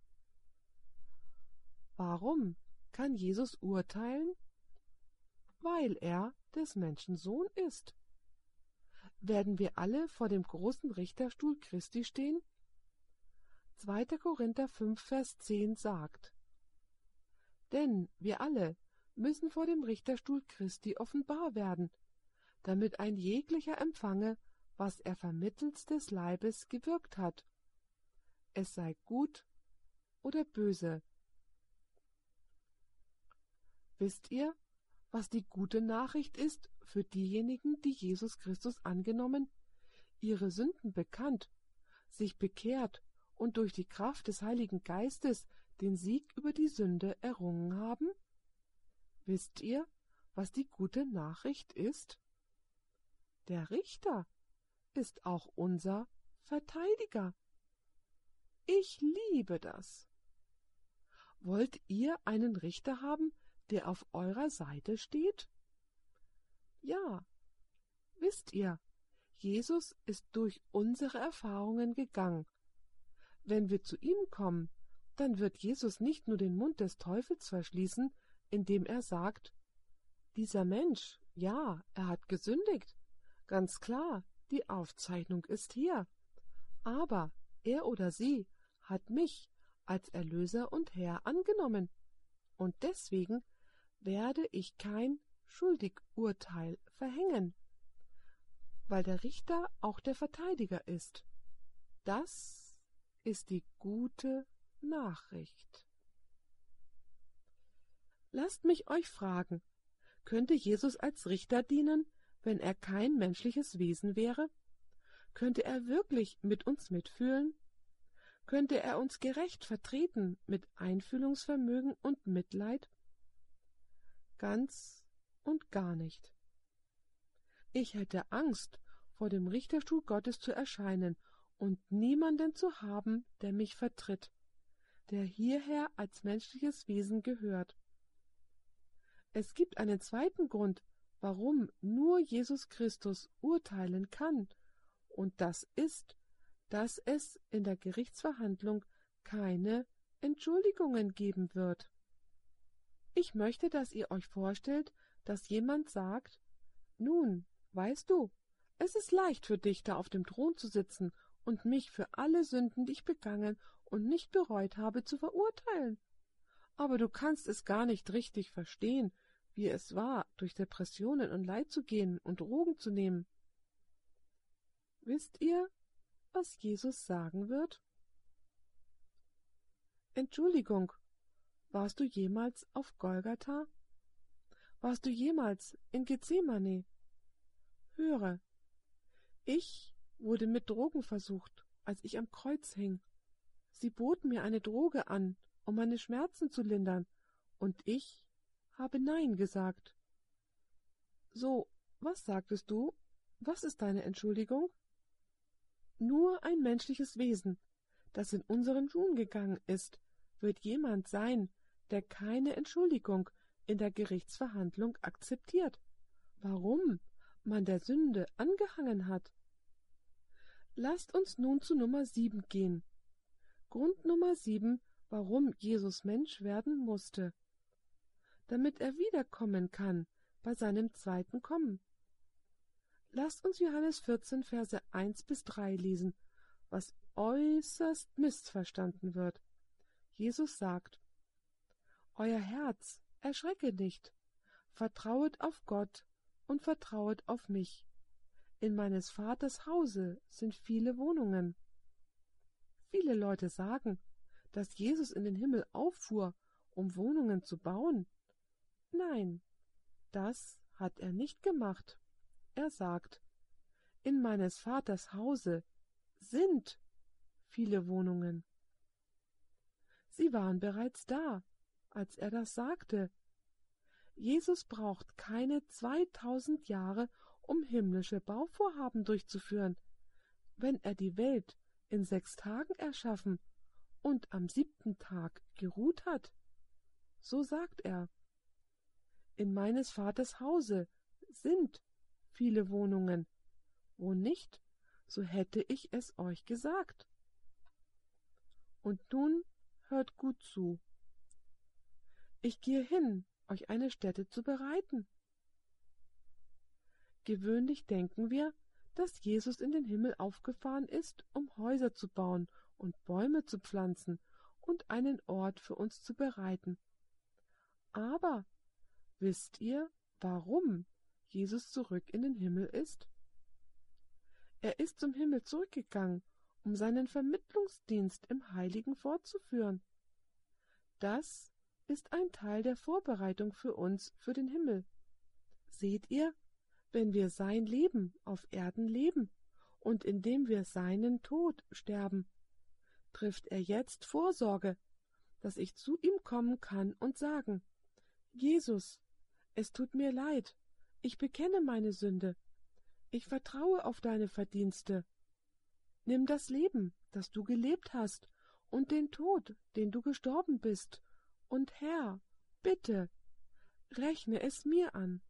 [SPEAKER 1] Warum kann Jesus urteilen? Weil er des Menschen Sohn ist. Werden wir alle vor dem großen Richterstuhl Christi stehen? zweiter Korinther fünf, Vers zehn sagt, denn wir alle müssen vor dem Richterstuhl Christi offenbar werden, damit ein jeglicher empfange, was er vermittels des Leibes gewirkt hat, es sei gut oder böse. Wisst ihr, was die gute Nachricht ist für diejenigen, die Jesus Christus angenommen, ihre Sünden bekannt, sich bekehrt und durch die Kraft des Heiligen Geistes den Sieg über die Sünde errungen haben? Wisst ihr, was die gute Nachricht ist? Der Richter ist auch unser Verteidiger. Ich liebe das. Wollt ihr einen Richter haben, der auf eurer Seite steht? Ja, wisst ihr, Jesus ist durch unsere Erfahrungen gegangen. Wenn wir zu ihm kommen, dann wird Jesus nicht nur den Mund des Teufels verschließen, indem er sagt, dieser Mensch, ja, er hat gesündigt. Ganz klar, die Aufzeichnung ist hier. Aber er oder sie hat mich als Erlöser und Herr angenommen. Und deswegen werde ich kein Schuldigurteil verhängen, weil der Richter auch der Verteidiger ist. Das ist die gute Nachricht. Lasst mich euch fragen, könnte Jesus als Richter dienen, wenn er kein menschliches Wesen wäre? Könnte er wirklich mit uns mitfühlen? Könnte er uns gerecht vertreten mit Einfühlungsvermögen und Mitleid? Ganz und gar nicht. Ich hätte Angst, vor dem Richterstuhl Gottes zu erscheinen und niemanden zu haben, der mich vertritt, der hierher als menschliches Wesen gehört. Es gibt einen zweiten Grund, warum nur Jesus Christus urteilen kann, und das ist, dass es in der Gerichtsverhandlung keine Entschuldigungen geben wird. Ich möchte, dass ihr euch vorstellt, dass jemand sagt, nun, weißt du, es ist leicht für dich, da auf dem Thron zu sitzen und mich für alle Sünden, die ich begangen und nicht bereut habe, zu verurteilen. Aber du kannst es gar nicht richtig verstehen, wie es war, durch Depressionen und Leid zu gehen und Drogen zu nehmen. Wisst ihr, was Jesus sagen wird? Entschuldigung, warst du jemals auf Golgatha? Warst du jemals in Gethsemane? Höre, ich wurde mit Drogen versucht, als ich am Kreuz hing. Sie boten mir eine Droge an, um meine Schmerzen zu lindern, und ich habe Nein gesagt. So, was sagtest du? Was ist deine Entschuldigung? Nur ein menschliches Wesen, das in unseren Schuhen gegangen ist, wird jemand sein, der keine Entschuldigung in der Gerichtsverhandlung akzeptiert, warum man der Sünde angehangen hat. Lasst uns nun zu Nummer sieben gehen. Grund Nummer sieben, warum Jesus Mensch werden musste. Damit er wiederkommen kann bei seinem zweiten Kommen. Lasst uns Johannes vierzehn, Verse eins bis drei lesen, was äußerst missverstanden wird. Jesus sagt, Euer Herz erschrecke nicht, vertrauet auf Gott und vertrauet auf mich. In meines Vaters Hause sind viele Wohnungen. Viele Leute sagen, dass Jesus in den Himmel auffuhr, um Wohnungen zu bauen. Nein, das hat er nicht gemacht. Er sagt, in meines Vaters Hause sind viele Wohnungen. Sie waren bereits da, als er das sagte. Jesus braucht keine zweitausend Jahre, um himmlische Bauvorhaben durchzuführen, wenn er die Welt in sechs Tagen erschaffen und am siebten Tag geruht hat. So sagt er, in meines Vaters Hause sind viele Wohnungen, wo nicht, so hätte ich es euch gesagt. Und nun hört gut zu. Ich gehe hin, euch eine Stätte zu bereiten. Gewöhnlich denken wir, dass Jesus in den Himmel aufgefahren ist, um Häuser zu bauen und Bäume zu pflanzen und einen Ort für uns zu bereiten. Aber wisst ihr, warum Jesus zurück in den Himmel ist? Er ist zum Himmel zurückgegangen, um seinen Vermittlungsdienst im Heiligen fortzuführen. Das ist ein Teil der Vorbereitung für uns für den Himmel. Seht ihr, wenn wir sein Leben auf Erden leben und indem wir seinen Tod sterben, trifft er jetzt Vorsorge, dass ich zu ihm kommen kann und sagen: Jesus, es tut mir leid, ich bekenne meine Sünde, ich vertraue auf deine Verdienste. Nimm das Leben, das du gelebt hast, und den Tod, den du gestorben bist, und Herr, bitte, rechne es mir an.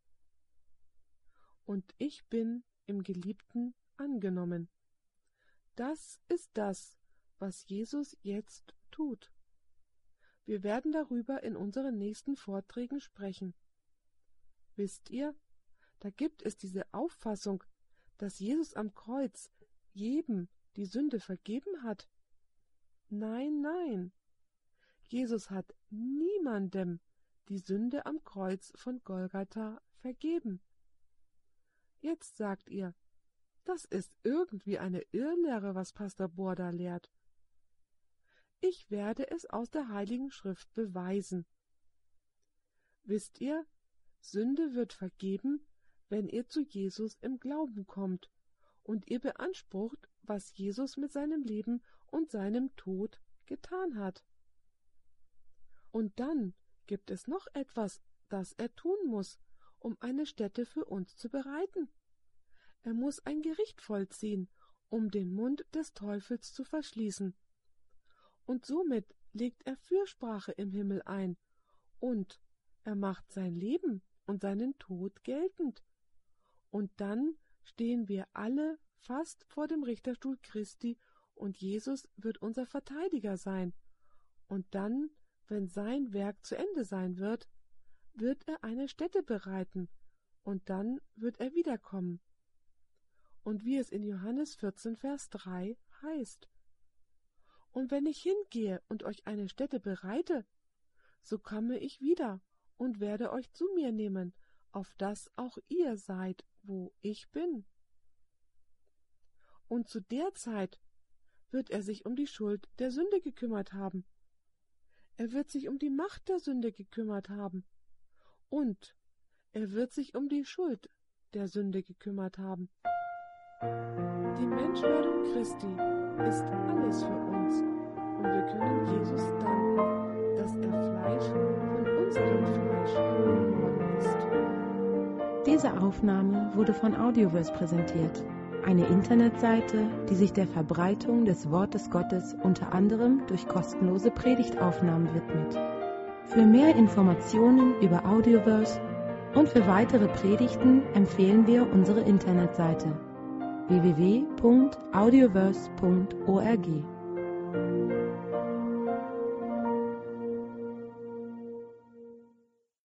[SPEAKER 1] Und ich bin im Geliebten angenommen. Das ist das, was Jesus jetzt tut. Wir werden darüber in unseren nächsten Vorträgen sprechen. Wisst ihr, da gibt es diese Auffassung, dass Jesus am Kreuz jedem die Sünde vergeben hat. Nein, nein. Jesus hat niemandem die Sünde am Kreuz von Golgatha vergeben. Jetzt sagt ihr, das ist irgendwie eine Irrlehre, was Pastor Bohr da lehrt. Ich werde es aus der Heiligen Schrift beweisen. Wisst ihr, Sünde wird vergeben, wenn ihr zu Jesus im Glauben kommt und ihr beansprucht, was Jesus mit seinem Leben und seinem Tod getan hat. Und dann gibt es noch etwas, das er tun muss, um eine Stätte für uns zu bereiten. Er muss ein Gericht vollziehen, um den Mund des Teufels zu verschließen. Und somit legt er Fürsprache im Himmel ein, und er macht sein Leben und seinen Tod geltend. Und dann stehen wir alle fast vor dem Richterstuhl Christi, und Jesus wird unser Verteidiger sein. Und dann, wenn sein Werk zu Ende sein wird, wird er eine Stätte bereiten, und dann wird er wiederkommen. Und wie es in Johannes vierzehn, Vers drei heißt: Und wenn ich hingehe und euch eine Stätte bereite, so komme ich wieder und werde euch zu mir nehmen, auf dass auch ihr seid, wo ich bin. Und zu der Zeit wird er sich um die Schuld der Sünde gekümmert haben. Er wird sich um die Macht der Sünde gekümmert haben. Und er wird sich um die Schuld der Sünde gekümmert haben. Die Menschwerdung Christi ist alles für uns, und wir können Jesus danken, dass er Fleisch von unserem Fleisch geworden ist.
[SPEAKER 2] Diese Aufnahme wurde von Audioverse präsentiert, eine Internetseite, die sich der Verbreitung des Wortes Gottes unter anderem durch kostenlose Predigtaufnahmen widmet. Für mehr Informationen über Audioverse und für weitere Predigten empfehlen wir unsere Internetseite w w w punkt audioverse punkt org.